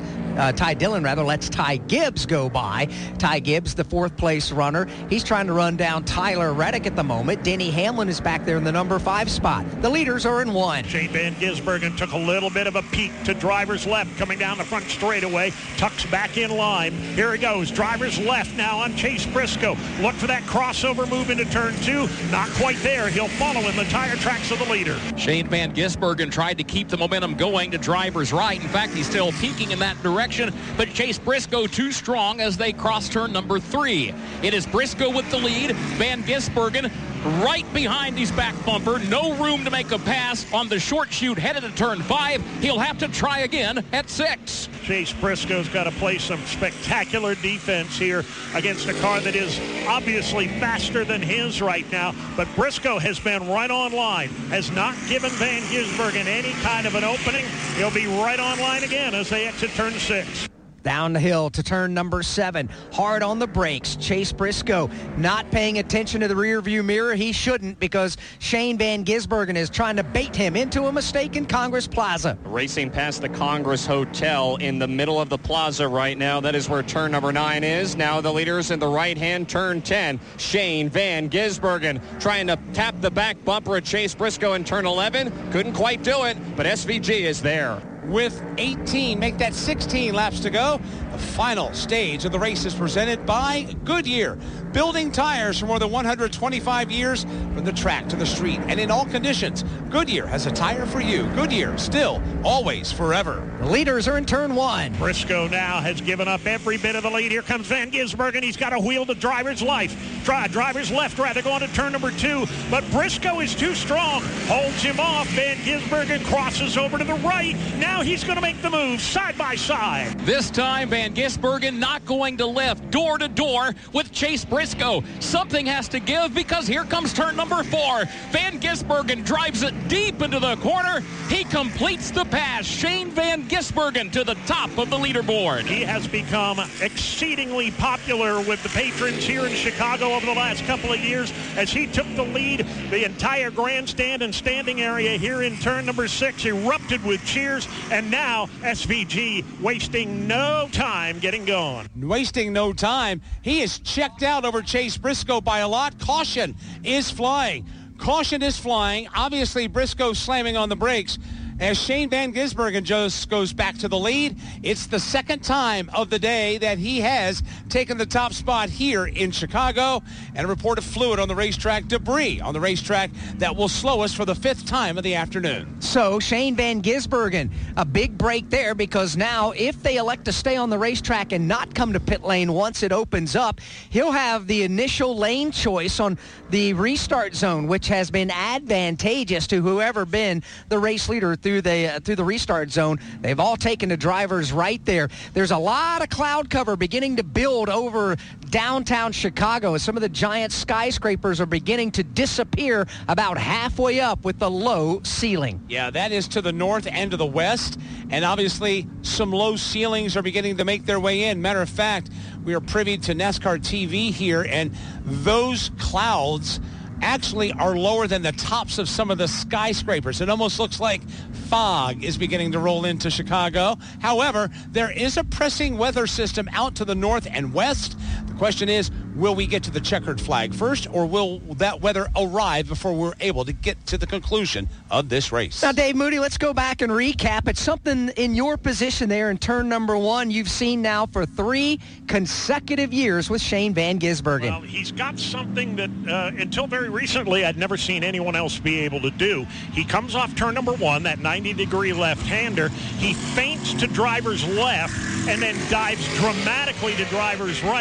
lets Ty Gibbs go by. Ty Gibbs, the fourth place runner. He's trying to run down Tyler Reddick at the moment. Denny Hamlin is back there in the number 5 spot. The leaders are in 1. Shane Van Gisbergen took a little bit of a peek to driver's left coming down the front straightaway. Tucks back in line. Here he goes. Driver's left now on Chase Briscoe. Look for that crossover move into turn 2. Not quite there. He'll follow in the tire tracks of the leader. Shane Van Gisbergen tried to keep the momentum going to driver's right. In fact, he's still peaking in that direction, but Chase Briscoe too strong as they cross turn number 3. It is Briscoe with the lead. Van Gisbergen right behind his back bumper. No room to make a pass on the short chute headed to turn 5. He'll have to try again at 6. Chase Briscoe's got to play some spectacular defense here against a car that is obviously faster than his right now. But Briscoe has been right on line, has not given Van Gisbergen any kind of an opening. He'll be right on line again as they exit turn 6. Down the hill to turn number 7. Hard on the brakes. Chase Briscoe not paying attention to the rearview mirror. He shouldn't, because Shane Van Gisbergen is trying to bait him into a mistake in Congress Plaza. Racing past the Congress Hotel in the middle of the plaza right now. That is where turn number 9 is. Now the leaders in the right-hand turn 10. Shane Van Gisbergen trying to tap the back bumper of Chase Briscoe in turn 11. Couldn't quite do it, but SVG is there. With 18, make that 16 laps to go. The final stage of the race is presented by Goodyear, building tires for more than 125 years from the track to the street and in all conditions. Goodyear has a tire for you. Goodyear, still, always, forever. The leaders are in turn 1. Briscoe now has given up every bit of the lead. Here comes Van Gisbergen. He's got a wheel to driver's driver's left, going to turn number 2. But Briscoe is too strong. Holds him off. Van Gisbergen crosses over to the right. Now he's going to make the move side by side. This time, Van Gisbergen not going to lift door to door with Chase Briscoe. Something has to give, because here comes turn number 4. Van Gisbergen drives it deep into the corner. He completes the pass. Shane Van Gisbergen to the top of the leaderboard. He has become exceedingly popular with the patrons here in Chicago over the last couple of years as he took the lead. The entire grandstand and standing area here in turn number 6 erupted with cheers. And now SVG wasting no time getting going. Wasting no time. He is checked out over Chase Briscoe by a lot. Caution is flying. Caution is flying. Obviously, Briscoe slamming on the brakes. As Shane Van Gisbergen just goes back to the lead, it's the second time of the day that he has taken the top spot here in Chicago. And a report of fluid on the racetrack, debris on the racetrack that will slow us for the 5th time of the afternoon. So Shane Van Gisbergen, a big break there, because now if they elect to stay on the racetrack and not come to pit lane once it opens up, he'll have the initial lane choice on the restart zone, which has been advantageous to whoever been the race leader through the restart zone. They've all taken the drivers right there. There's a lot of cloud cover beginning to build over downtown Chicago as some of the giant skyscrapers are beginning to disappear about halfway up with the low ceiling. Yeah, that is to the north and to the west, and obviously some low ceilings are beginning to make their way in. Matter of fact, we are privy to NASCAR TV here, and those clouds actually are lower than the tops of some of the skyscrapers. It almost looks like fog is beginning to roll into Chicago. However, there is a pressing weather system out to the north and west. The question is, will we get to the checkered flag first, or will that weather arrive before we're able to get to the conclusion of this race? Now, Dave Moody, let's go back and recap. It's something in your position there in turn number 1 you've seen now for 3 consecutive years with Shane Van Gisbergen. Well, he's got something that until very recently I'd never seen anyone else be able to do. He comes off turn number 1, that 90-degree left-hander. He feints to driver's left and then dives dramatically to driver's right. Now,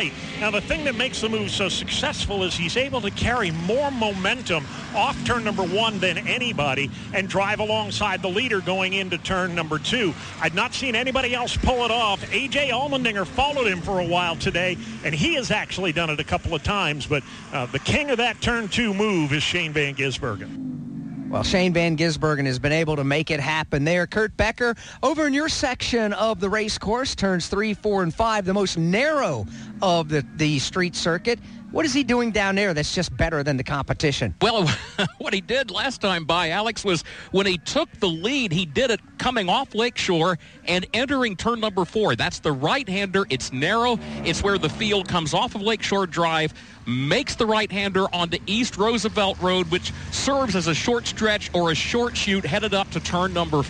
Now, the thing that makes the move so successful is he's able to carry more momentum off turn number 1 than anybody and drive alongside the leader going into turn number 2. I'd not seen anybody else pull it off. A.J. Allmendinger followed him for a while today, and he has actually done it a couple of times, but the king of that turn 2 move is Shane Van Gisbergen. Well, Shane Van Gisbergen has been able to make it happen there. Kurt Becker, over in your section of the race course, turns 3, 4, and 5, the most narrow of the street circuit. What is he doing down there that's just better than the competition? Well, what he did last time by, Alex, was when he took the lead, he did it coming off Lakeshore and entering turn number 4. That's the right-hander. It's narrow. It's where the field comes off of Lakeshore Drive, makes the right-hander onto East Roosevelt Road, which serves as a short stretch or a short chute headed up to turn number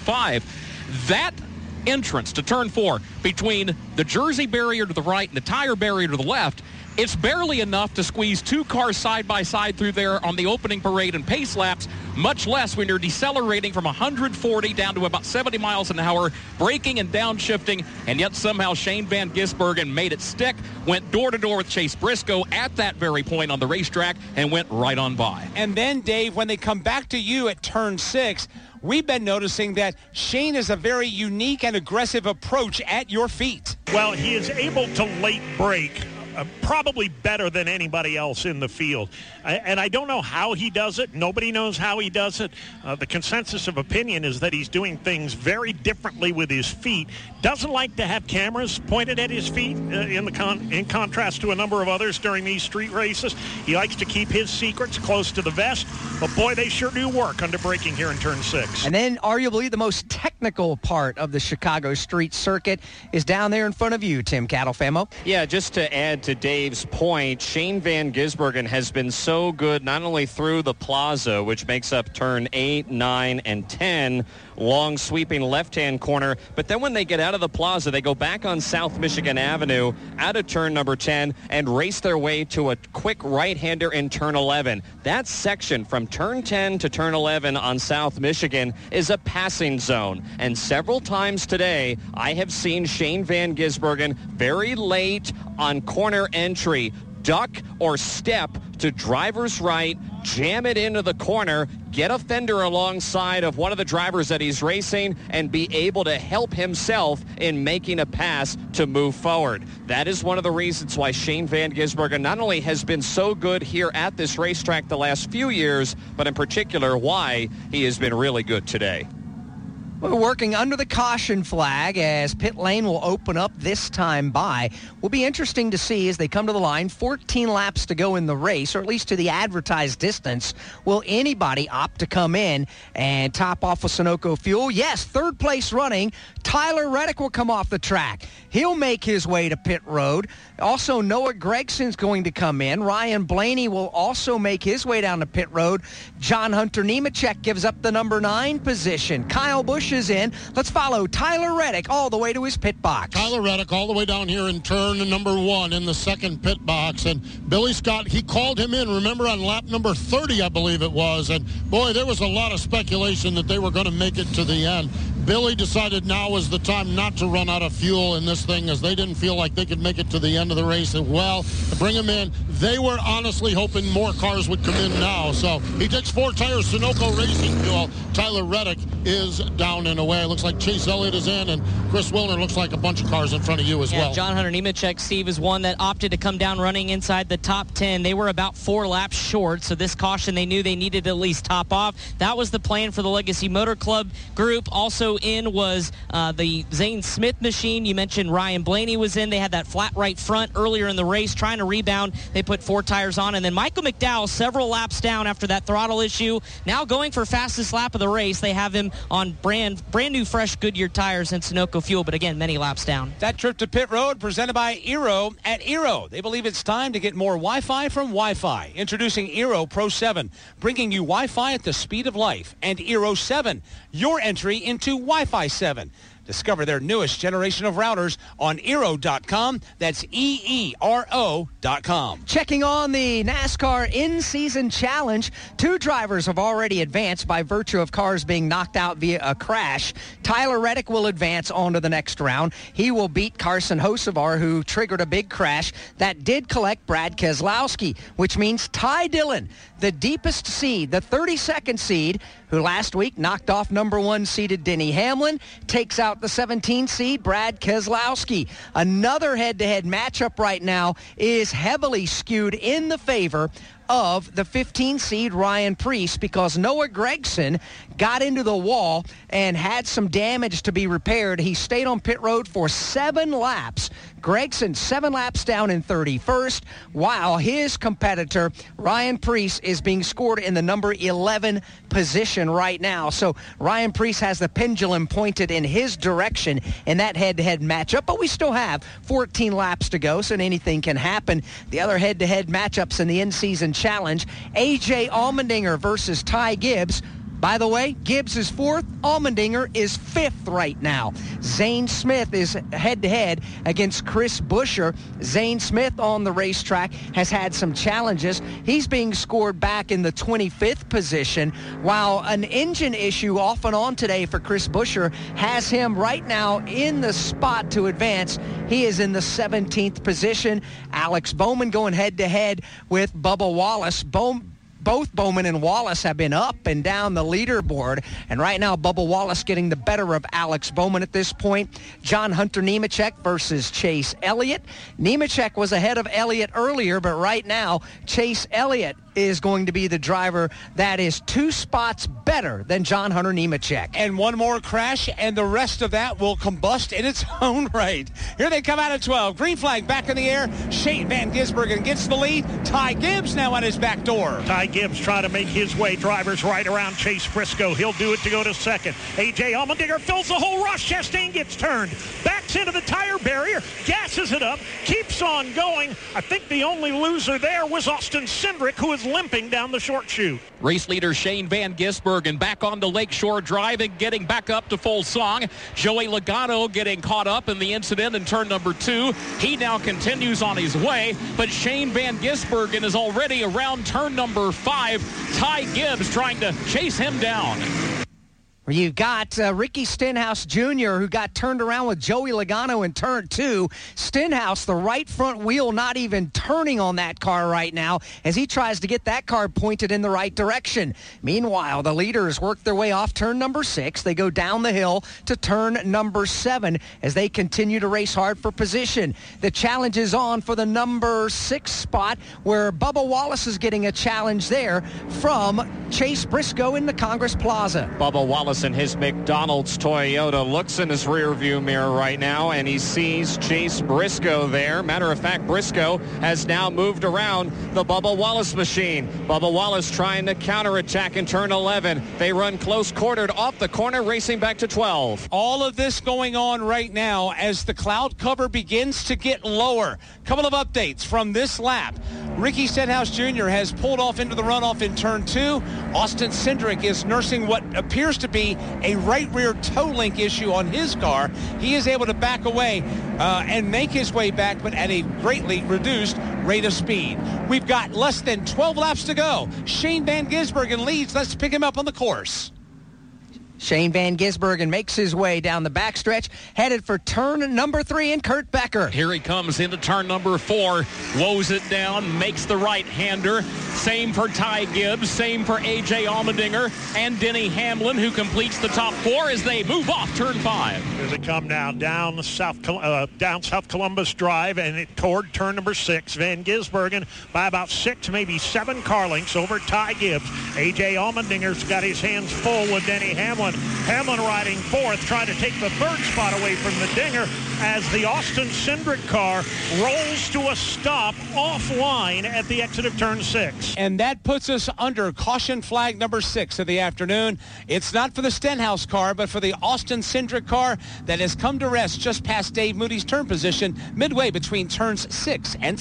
5. That entrance to turn 4 between the Jersey barrier to the right and the tire barrier to the left, it's barely enough to squeeze 2 cars side by side through there on the opening parade and pace laps, much less when you're decelerating from 140 down to about 70 miles an hour, braking and downshifting, and yet somehow Shane Van Gisbergen made it stick, went door to door with Chase Briscoe at that very point on the racetrack, and went right on by. And then, Dave, when they come back to you at turn 6, we've been noticing that Shane has a very unique and aggressive approach at your feet. Well, he is able to late brake probably better than anybody else in the field. And I don't know how he does it. Nobody knows how he does it. The consensus of opinion is that he's doing things very differently with his feet. Doesn't like to have cameras pointed at his feet in contrast to a number of others during these street races. He likes to keep his secrets close to the vest. But, boy, they sure do work under braking here in turn 6. And then arguably the most technical part of the Chicago street circuit is down there in front of you, Tim Catalfamo. Yeah, just to add to Dave's point, Shane Van Gisbergen has been so good not only through the plaza, which makes up turn 8, 9, and 10, long sweeping left-hand corner, but then when they get out of the plaza, they go back on South Michigan Avenue out of turn number 10 and race their way to a quick right-hander in turn 11. That section from turn 10 to turn 11 on South Michigan is a passing zone, and several times today I have seen Shane Van Gisbergen very late on corner entry duck or step to driver's right, jam it into the corner, get a fender alongside of one of the drivers that he's racing, and be able to help himself in making a pass to move forward. That is one of the reasons why Shane Van Gisbergen not only has been so good here at this racetrack the last few years, but in particular why he has been really good today. We're working under the caution flag as pit lane will open up this time by. Will be interesting to see as they come to the line. 14 laps to go in the race, or at least to the advertised distance. Will anybody opt to come in and top off with Sunoco fuel? Yes, third place running. Tyler Reddick will come off the track. He'll make his way to pit road. Also, Noah Gregson's going to come in. Ryan Blaney will also make his way down to pit road. John Hunter Nemechek gives up the number 9 position. Kyle Busch is in. Let's follow Tyler Reddick all the way to his pit box. Tyler Reddick all the way down here in turn number 1 in the second pit box. And Billy Scott, he called him in, remember, on lap number 30, I believe it was. And, boy, there was a lot of speculation that they were going to make it to the end. Billy decided now was the time not to run out of fuel in this thing, as they didn't feel like they could make it to the end of the race. And, well, to bring him in, they were honestly hoping more cars would come in now. So he takes 4 tires, Sunoco Racing fuel. Tyler Reddick is down and away. It looks like Chase Elliott is in, and Chris Wilner looks like a bunch of cars in front of you as well. John Hunter Nemechek, Steve, is one that opted to come down running inside the top 10. They were about 4 laps short, so this caution they knew they needed to at least top off. That was the plan for the Legacy Motor Club group. Also in was the Zane Smith machine. You mentioned Ryan Blaney was in. They had that flat right front earlier in the race trying to rebound. They put 4 tires on, and then Michael McDowell several laps down after that throttle issue. Now going for fastest lap of the race. They have him on brand new fresh Goodyear tires and Sunoco fuel, but again, many laps down. That trip to pit road presented by Eero. At Eero, they believe it's time to get more Wi-Fi from Wi-Fi. Introducing Eero Pro 7, bringing you Wi-Fi at the speed of life. And Eero 7, your entry into Wi-Fi 7. Discover their newest generation of routers on Eero.com. That's EERO.com. Checking on the NASCAR In-Season Challenge, 2 drivers have already advanced by virtue of cars being knocked out via a crash. Tyler Reddick will advance on to the next round. He will beat Carson Hocevar, who triggered a big crash that did collect Brad Keselowski, which means Ty Dillon, the deepest seed, the 32nd seed, who last week knocked off number 1 seeded Denny Hamlin, takes out the 17 seed Brad Keselowski. Another head-to-head matchup right now is heavily skewed in the favor of the 15 seed Ryan Preece because Noah Gragson got into the wall and had some damage to be repaired. He stayed on pit road for 7 laps. Gragson 7 laps down in 31st, while his competitor Ryan Preece is being scored in the number 11 position right now. So Ryan Preece has the pendulum pointed in his direction in that head-to-head matchup, but we still have 14 laps to go, so anything can happen. The other head-to-head matchups in the in-season challenge, A.J. Allmendinger versus Ty Gibbs. By the way, Gibbs is 4th. Allmendinger is 5th right now. Zane Smith is head-to-head against Chris Buescher. Zane Smith on the racetrack has had some challenges. He's being scored back in the 25th position, while an engine issue off and on today for Chris Buescher has him right now in the spot to advance. He is in the 17th position. Alex Bowman going head-to-head with Bubba Wallace. Both Bowman and Wallace have been up and down the leaderboard, and right now Bubba Wallace getting the better of Alex Bowman at this point. John Hunter Nemechek versus Chase Elliott. Nemechek was ahead of Elliott earlier, but right now Chase Elliott is going to be the driver that is 2 spots better than John Hunter Nemechek. And one more crash, and the rest of that will combust in its own right. Here they come out at 12. Green flag back in the air. Shane Van Gisbergen gets the lead. Ty Gibbs now on his back door. Ty Gibbs trying to make his way. Drivers right around Chase Briscoe. He'll do it to go to second. A.J. Allmendinger fills the hole. Ross Chastain gets turned. Backs into the tire barrier. Gasses it up. Keeps on going. I think the only loser there was Austin Cindric, who is limping down the short chute. Race leader Shane Van Gisbergen back on the Lakeshore Drive and getting back up to full song. Joey Logano getting caught up in the incident in turn number 2. He now continues on his way, but Shane Van Gisbergen is already around turn number 5. Ty Gibbs trying to chase him down. You've got Ricky Stenhouse Jr., who got turned around with Joey Logano in turn 2. Stenhouse, the right front wheel, not even turning on that car right now as he tries to get that car pointed in the right direction. Meanwhile, the leaders work their way off turn number 6. They go down the hill to turn number 7 as they continue to race hard for position. The challenge is on for the number 6 spot, where Bubba Wallace is getting a challenge there from Chase Briscoe in the Congress Plaza. Bubba Wallace in his McDonald's Toyota looks in his rearview mirror right now, and he sees Chase Briscoe there. Matter of fact, Briscoe has now moved around the Bubba Wallace machine. Bubba Wallace trying to counterattack in turn 11. They run close quartered off the corner, racing back to 12. All of this going on right now as the cloud cover begins to get lower. Couple of updates from this lap. Ricky Stenhouse Jr. has pulled off into the runoff in turn 2. Austin Cindric is nursing what appears to be a right rear toe link issue on his car. He is able to back away and make his way back, but at a greatly reduced rate of speed. We've got less than 12 laps to go. Shane Van Gisbergen leads. Let's pick him up on the course. Shane Van Gisbergen makes his way down the backstretch, headed for turn number 3 and Kurt Becker. Here he comes into turn number 4, woes it down, makes the right-hander. Same for Ty Gibbs, same for A.J. Allmendinger and Denny Hamlin, who completes the top 4 as they move off turn 5. Here they come now down South Columbus Drive and toward turn number 6. Van Gisbergen by about 6, maybe 7 car lengths over Ty Gibbs. A.J. Allmendinger's got his hands full with Denny Hamlin. Hamlin riding 4th, trying to take the 3rd spot away from the Dinger as the Austin Cindric car rolls to a stop offline at the exit of turn 6. And that puts us under caution flag number 6 of the afternoon. It's not for the Stenhouse car, but for the Austin Cindric car that has come to rest just past Dave Moody's turn position, midway between turns 6 and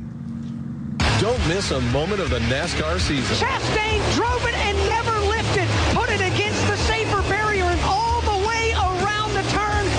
7. Don't miss a moment of the NASCAR season. Chastain drove it and never lifted. Put it against the safer barrier and all the way around the turn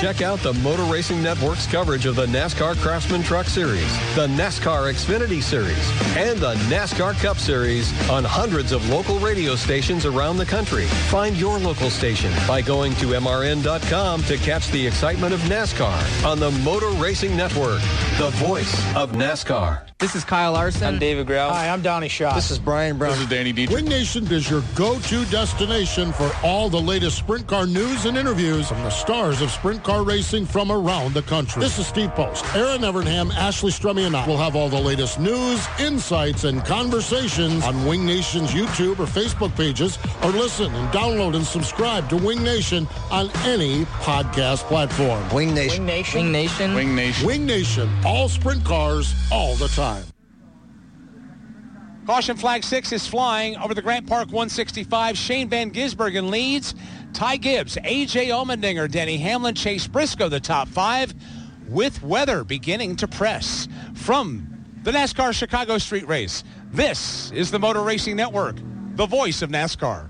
check out the Motor Racing Network's coverage of the NASCAR Craftsman Truck Series, the NASCAR Xfinity Series, and the NASCAR Cup Series on hundreds of local radio stations around the country. Find your local station by going to MRN.com to catch the excitement of NASCAR on the Motor Racing Network, the voice of NASCAR. This is Kyle Larson. I'm David Grau. Hi, I'm Donnie Shaw. This is Brian Brown. This is Danny Dietrich. Wing Nation is your go-to destination for all the latest sprint car news and interviews from the stars of sprint car racing from around the country. This is Steve Post. Aaron Evernham, Ashley Strummy, and I will have all the latest news, insights, and conversations on Wing Nation's YouTube or Facebook pages, or listen and download and subscribe to Wing Nation on any podcast platform. Wing Nation. Wing Nation. Wing Nation. Wing Nation. Wing Nation. All sprint cars, all the time. Caution flag 6 is flying over the Grant Park 165. Shane Van Gisbergen leads. Ty Gibbs, A.J. Allmendinger, Denny Hamlin, Chase Briscoe, the top 5, with weather beginning to press. From the NASCAR Chicago Street Race, this is the Motor Racing Network, the voice of NASCAR.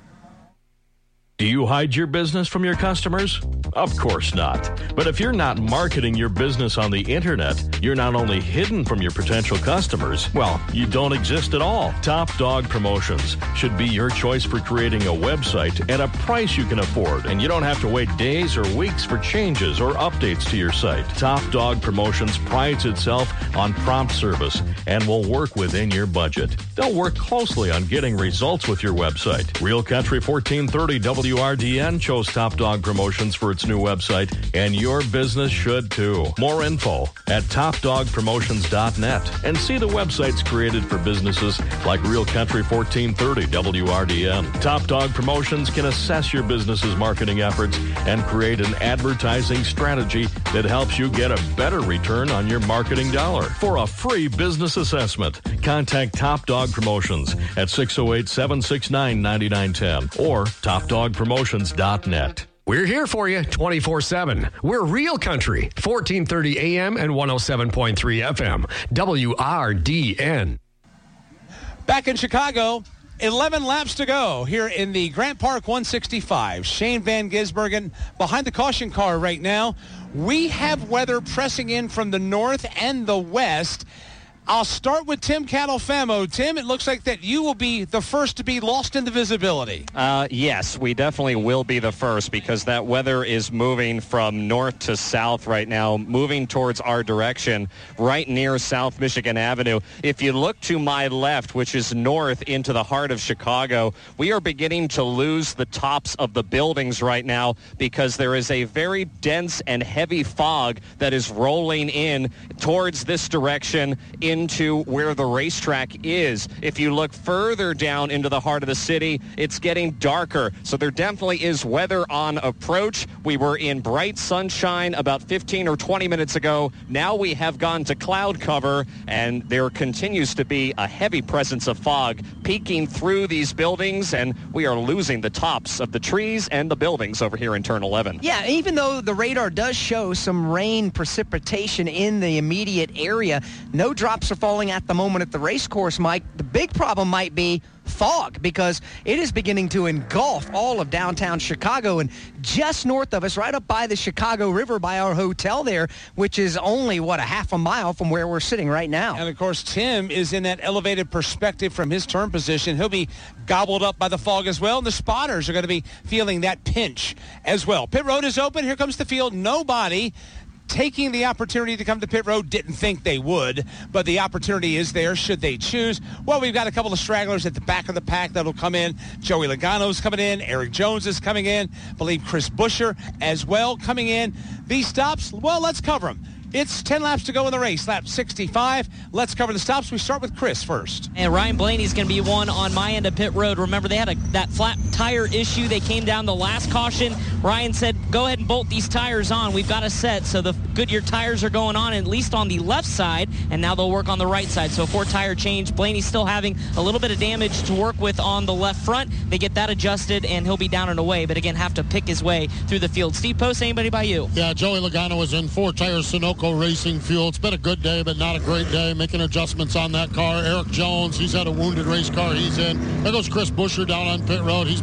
Do you hide your business from your customers? Of course not. But if you're not marketing your business on the internet, you're not only hidden from your potential customers, well, you don't exist at all. Top Dog Promotions should be your choice for creating a website at a price you can afford, and you don't have to wait days or weeks for changes or updates to your site. Top Dog Promotions prides itself on prompt service and will work within your budget. They'll work closely on getting results with your website. Real Country 1430 WRDN chose Top Dog Promotions for its new website, and your business should too. More info at topdogpromotions.net, and see the websites created for businesses like Real Country 1430 WRDN. Top Dog Promotions can assess your business's marketing efforts and create an advertising strategy that helps you get a better return on your marketing dollar. For a free business assessment, contact Top Dog Promotions at 608-769-9910 or topdogpromotions.net. We're here for you 24/7. We're Real Country, 1430 AM and 107.3 FM, WRDN. Back in Chicago, 11 laps to go here in the Grant Park 165. Shane Van Gisbergen behind the caution car right now. We have weather pressing in from the north and the west. I'll start with Tim Catalfamo. Tim, it looks like that you will be the first to be lost in the visibility. Yes, we definitely will be the first because that weather is moving from north to south right now, moving towards our direction, right near South Michigan Avenue. If you look to my left, which is north into the heart of Chicago, we are beginning to lose the tops of the buildings right now because there is a very dense and heavy fog that is rolling in towards this direction into where the racetrack is. If you look further down into the heart of the city, it's getting darker. So there definitely is weather on approach. We were in bright sunshine about 15 or 20 minutes ago. Now we have gone to cloud cover, and there continues to be a heavy presence of fog peeking through these buildings, and we are losing the tops of the trees and the buildings over here in Turn 11. Yeah, even though the radar does show some rain precipitation in the immediate area, no drops are falling at the moment at the race course, Mike. The big problem might be fog, because it is beginning to engulf all of downtown Chicago, and just north of us, right up by the Chicago River by our hotel there, which is only, a half a mile from where we're sitting right now. And, of course, Tim is in that elevated perspective from his turn position. He'll be gobbled up by the fog as well, and the spotters are going to be feeling that pinch as well. Pit road is open. Here comes the field. Nobody taking the opportunity to come to pit road. Didn't think they would, but the opportunity is there should they choose. Well, we've got a couple of stragglers at the back of the pack that'll come in. Joey Logano's coming in. Eric Jones is coming in. I believe Chris Buescher as well coming in. These stops, well, let's cover them. It's 10 laps to go in the race, lap 65. Let's cover the stops. We start with Chris first. And Ryan Blaney's going to be one on my end of pit road. Remember, they had that flat tire issue. They came down the last caution. Ryan said, go ahead and bolt these tires on. We've got a set. So the Goodyear tires are going on, at least on the left side, and now they'll work on the right side. So 4-tire change. Blaney's still having a little bit of damage to work with on the left front. They get that adjusted, and he'll be down and away, but again, have to pick his way through the field. Steve Post, anybody by you? Yeah, Joey Logano is in 4-tire Sunoco Racing fuel. It's been a good day, but not a great day. Making adjustments on that car. Eric Jones, he's had a wounded race car. He's in. There goes Chris Buescher down on pit road. He's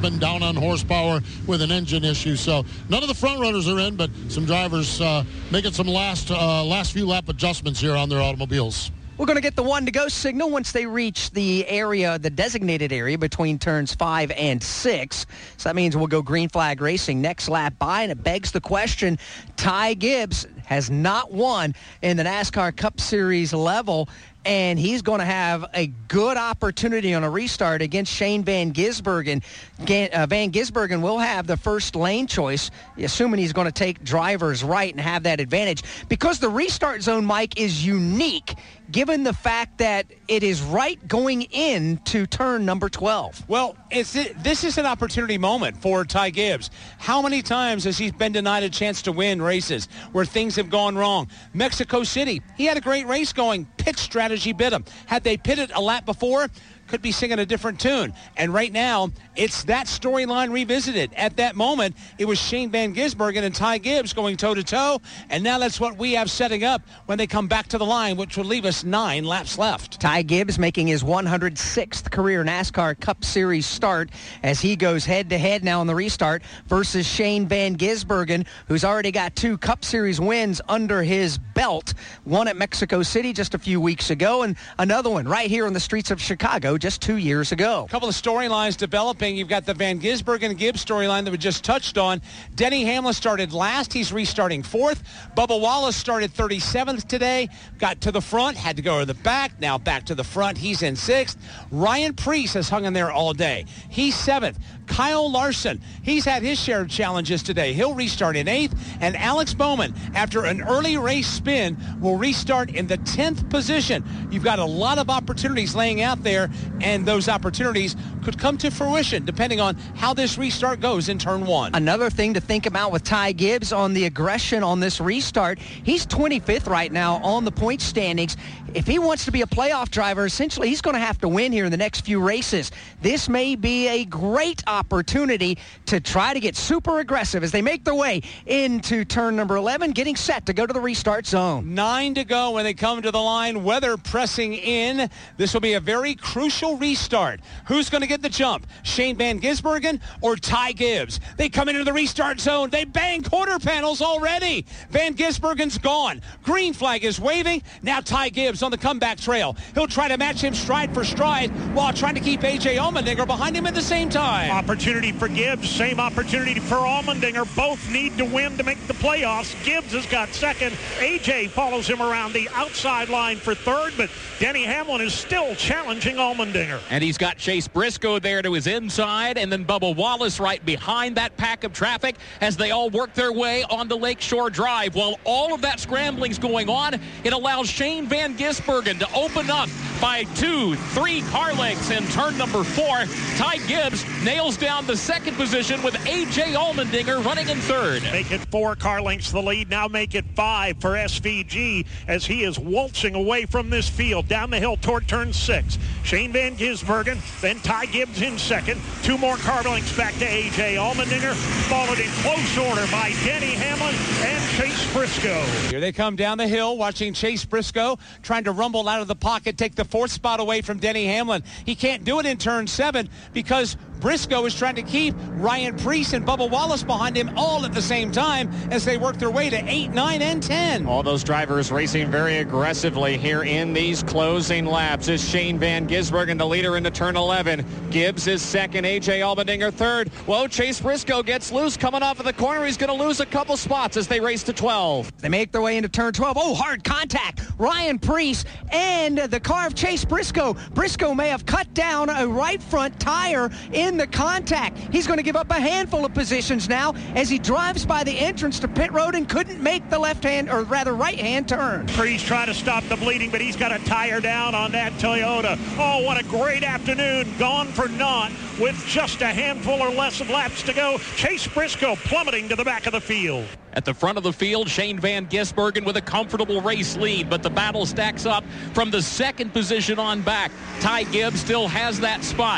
been down on horsepower with an engine issue. So none of the front runners are in, but some drivers making some last few lap adjustments here on their automobiles. We're going to get the 1 to go signal once they reach the area, the designated area between turns 5 and 6. So that means we'll go green flag racing next lap by, and it begs the question, Ty Gibbs has not won in the NASCAR Cup Series level, and he's going to have a good opportunity on a restart against Shane Van Gisbergen. Van Gisbergen will have the first lane choice, assuming he's going to take driver's right and have that advantage. Because the restart zone, Mike, is unique, given the fact that it is right going into turn number 12. Well, this is an opportunity moment for Ty Gibbs. How many times has he been denied a chance to win races where things have gone wrong? Mexico City, he had a great race going. Pit strategy bit him. Had they pitted a lap before, could be singing a different tune. And right now, it's that storyline revisited. At that moment, it was Shane Van Gisbergen and Ty Gibbs going toe-to-toe, and now that's what we have setting up when they come back to the line, which will leave us 9 laps left. Ty Gibbs making his 106th career NASCAR Cup Series start as he goes head-to-head now in the restart versus Shane Van Gisbergen, who's already got 2 Cup Series wins under his belt. One at Mexico City just a few weeks ago, and another one right here on the streets of Chicago just 2 years ago. A couple of storylines developing. You've got the Van Gisbergen-Gibbs storyline that we just touched on. Denny Hamlin started last. He's restarting 4th. Bubba Wallace started 37th today. Got to the front, had to go to the back. Now back to the front. He's in 6th. Ryan Preece has hung in there all day. He's 7th. Kyle Larson, he's had his share of challenges today. He'll restart in 8th. And Alex Bowman, after an early race spin, will restart in the 10th position. You've got a lot of opportunities laying out there, and those opportunities could come to fruition depending on how this restart goes in turn 1. Another thing to think about with Ty Gibbs on the aggression on this restart, he's 25th right now on the point standings. If he wants to be a playoff driver, essentially he's going to have to win here in the next few races. This may be a great opportunity to try to get super aggressive as they make their way into turn number 11, getting set to go to the restart zone. 9 to go when they come to the line. Weather pressing in. This will be a very crucial restart. Who's going to get the jump? Shane Van Gisbergen or Ty Gibbs? They come into the restart zone. They bang quarter panels already. Van Gisbergen's gone. Green flag is waving. Now Ty Gibbs on the comeback trail. He'll try to match him stride for stride while trying to keep A.J. Allmendinger behind him at the same time. Opportunity for Gibbs, same opportunity for Allmendinger. Both need to win to make the playoffs. Gibbs has got 2nd. A.J. follows him around the outside line for 3rd, but Denny Hamlin is still challenging Allmendinger. And he's got Chase Briscoe there to his inside, and then Bubba Wallace right behind that pack of traffic as they all work their way onto Lakeshore Drive. While all of that scrambling's going on, it allows Shane Van Gisbergen to open up by 2-3 car lengths in turn number 4. Ty Gibbs nails down the 2nd position with A.J. Allmendinger running in 3rd. Make it 4 car lengths the lead. Now make it 5 for SVG as he is waltzing away from this field down the hill toward turn 6. Shane Van Gisbergen, then Ty Gibbs in 2nd. 2 more car lengths back to A.J. Allmendinger, followed in close order by Denny Hamlin and Chase Briscoe. Here they come down the hill, watching Chase Briscoe trying to rumble out of the pocket, take the 4th spot away from Denny Hamlin. He can't do it in turn 7 because Briscoe is trying to keep Ryan Preece and Bubba Wallace behind him all at the same time as they work their way to 8, 9, and 10. All those drivers racing very aggressively here in these closing laps. Is Shane Van Gisbergen the leader into turn 11. Gibbs is 2nd. A.J. Allmendinger 3rd. Whoa, Chase Briscoe gets loose coming off of the corner. He's going to lose a couple spots as they race to 12. They make their way into turn 12. Oh, hard contact. Ryan Preece and the car of Chase Briscoe. Briscoe may have cut down a right front tire in the contact. He's going to give up a handful of positions now as he drives by the entrance to pit road and couldn't make the left-hand, or rather right-hand turn. Preece trying to stop the bleeding, but he's got a tire down on that Toyota. Oh, what a great afternoon. Gone for naught with just a handful or less of laps to go. Chase Briscoe plummeting to the back of the field. At the front of the field, Shane Van Gisbergen with a comfortable race lead, but the battle stacks up from the 2nd position on back. Ty Gibbs still has that spot.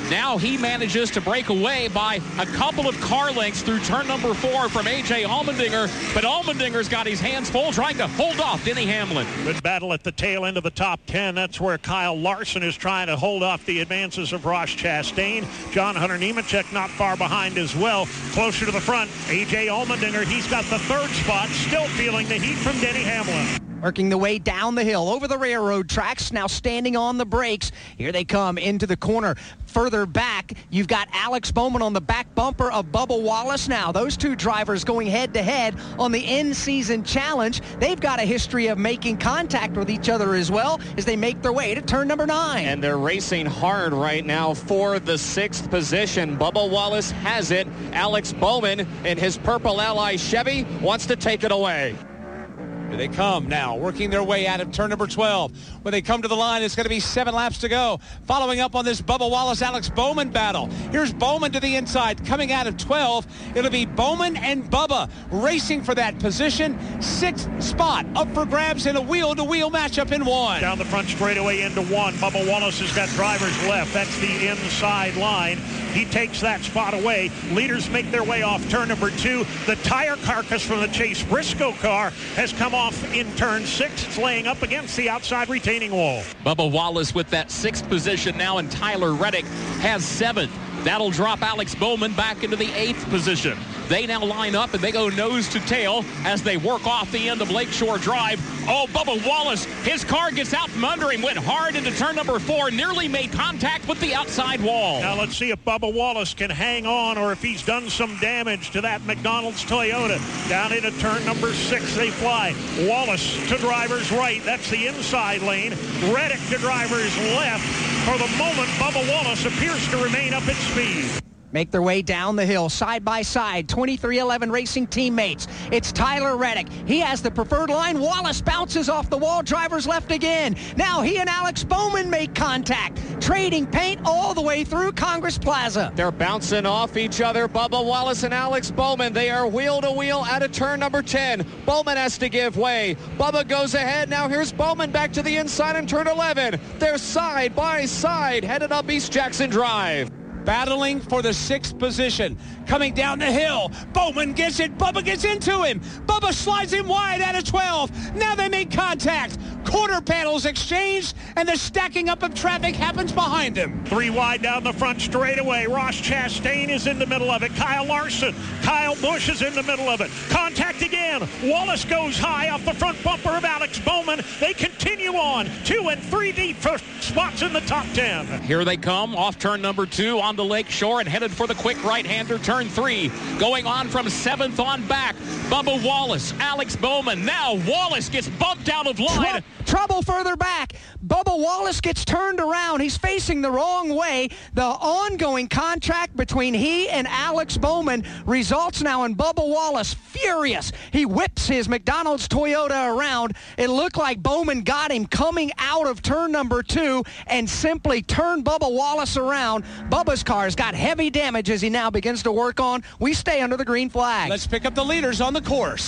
Now he manages to break away by a couple of car lengths through turn number 4 from A.J. Allmendinger, but Allmendinger's got his hands full trying to hold off Denny Hamlin. Good battle at the tail end of the top 10. That's where Kyle Larson is trying to hold off the advances of Ross Chastain. John Hunter Nemechek not far behind as well. Closer to the front, A.J. Allmendinger, he's got the 3rd spot, still feeling the heat from Denny Hamlin. Working the way down the hill over the railroad tracks, now standing on the brakes. Here they come into the corner. Further back, you've got Alex Bowman on the back bumper of Bubba Wallace now. Those two drivers going head-to-head on the in-season challenge. They've got a history of making contact with each other as well as they make their way to turn number 9. And they're racing hard right now for the 6th position. Bubba Wallace has it. Alex Bowman in his purple Ally Chevy wants to take it away. Here they come now, working their way out of turn number 12. When they come to the line, it's going to be 7 laps to go. Following up on this Bubba Wallace-Alex Bowman battle. Here's Bowman to the inside, coming out of 12. It'll be Bowman and Bubba racing for that position. 6th spot up for grabs in a wheel-to-wheel matchup in 1. Down the front straightaway into 1. Bubba Wallace has got drivers left. That's the inside line. He takes that spot away. Leaders make their way off turn number 2. The tire carcass from the Chase Briscoe car has come off in turn 6. It's laying up against the outside retaining wall. Bubba Wallace with that 6th position now, and Tyler Reddick has 7th. That'll drop Alex Bowman back into the 8th position. They now line up and they go nose to tail as they work off the end of Lakeshore Drive. Oh, Bubba Wallace, his car gets out from under him, went hard into turn number 4, nearly made contact with the outside wall. Now let's see if Bubba Wallace can hang on or if he's done some damage to that McDonald's Toyota. Down into turn number 6 they fly. Wallace to driver's right. That's the inside lane. Reddick to driver's left. For the moment, Bubba Wallace appears to remain up at speed. Make their way down the hill, side by side, 2311 Racing teammates. It's Tyler Reddick. He has the preferred line. Wallace bounces off the wall, driver's left again. Now he and Alex Bowman make contact, trading paint all the way through Congress Plaza. They're bouncing off each other. Bubba Wallace and Alex Bowman. They are wheel to wheel out of turn number 10. Bowman has to give way. Bubba goes ahead. Now here's Bowman back to the inside in turn 11. They're side by side, headed up East Jackson Drive. Battling for the 6th position. Coming down the hill. Bowman gets it. Bubba gets into him. Bubba slides him wide out of 12. Now they make contact. Quarter panels exchanged, and the stacking up of traffic happens behind him. 3 wide down the front straightaway. Ross Chastain is in the middle of it. Kyle Larson. Kyle Busch is in the middle of it. Contact again. Wallace goes high off the front bumper of Alex Bowman. They continue on. 2 and 3 deep for spots in the top 10. Here they come off turn number 2 on the Lakeshore and headed for the quick right-hander turn 3. Going on from 7th on back. Bubba Wallace, Alex Bowman. Now Wallace gets bumped out of line. Trouble further back. Bubba Wallace gets turned around. He's facing the wrong way. The ongoing contact between he and Alex Bowman results now in Bubba Wallace furious. He whips his McDonald's Toyota around. It looked like Bowman got him coming out of turn number 2 and simply turned Bubba Wallace around. Bubba's car's got heavy damage as he now begins to work on. We stay under the green flag. Let's pick up the leaders on the course.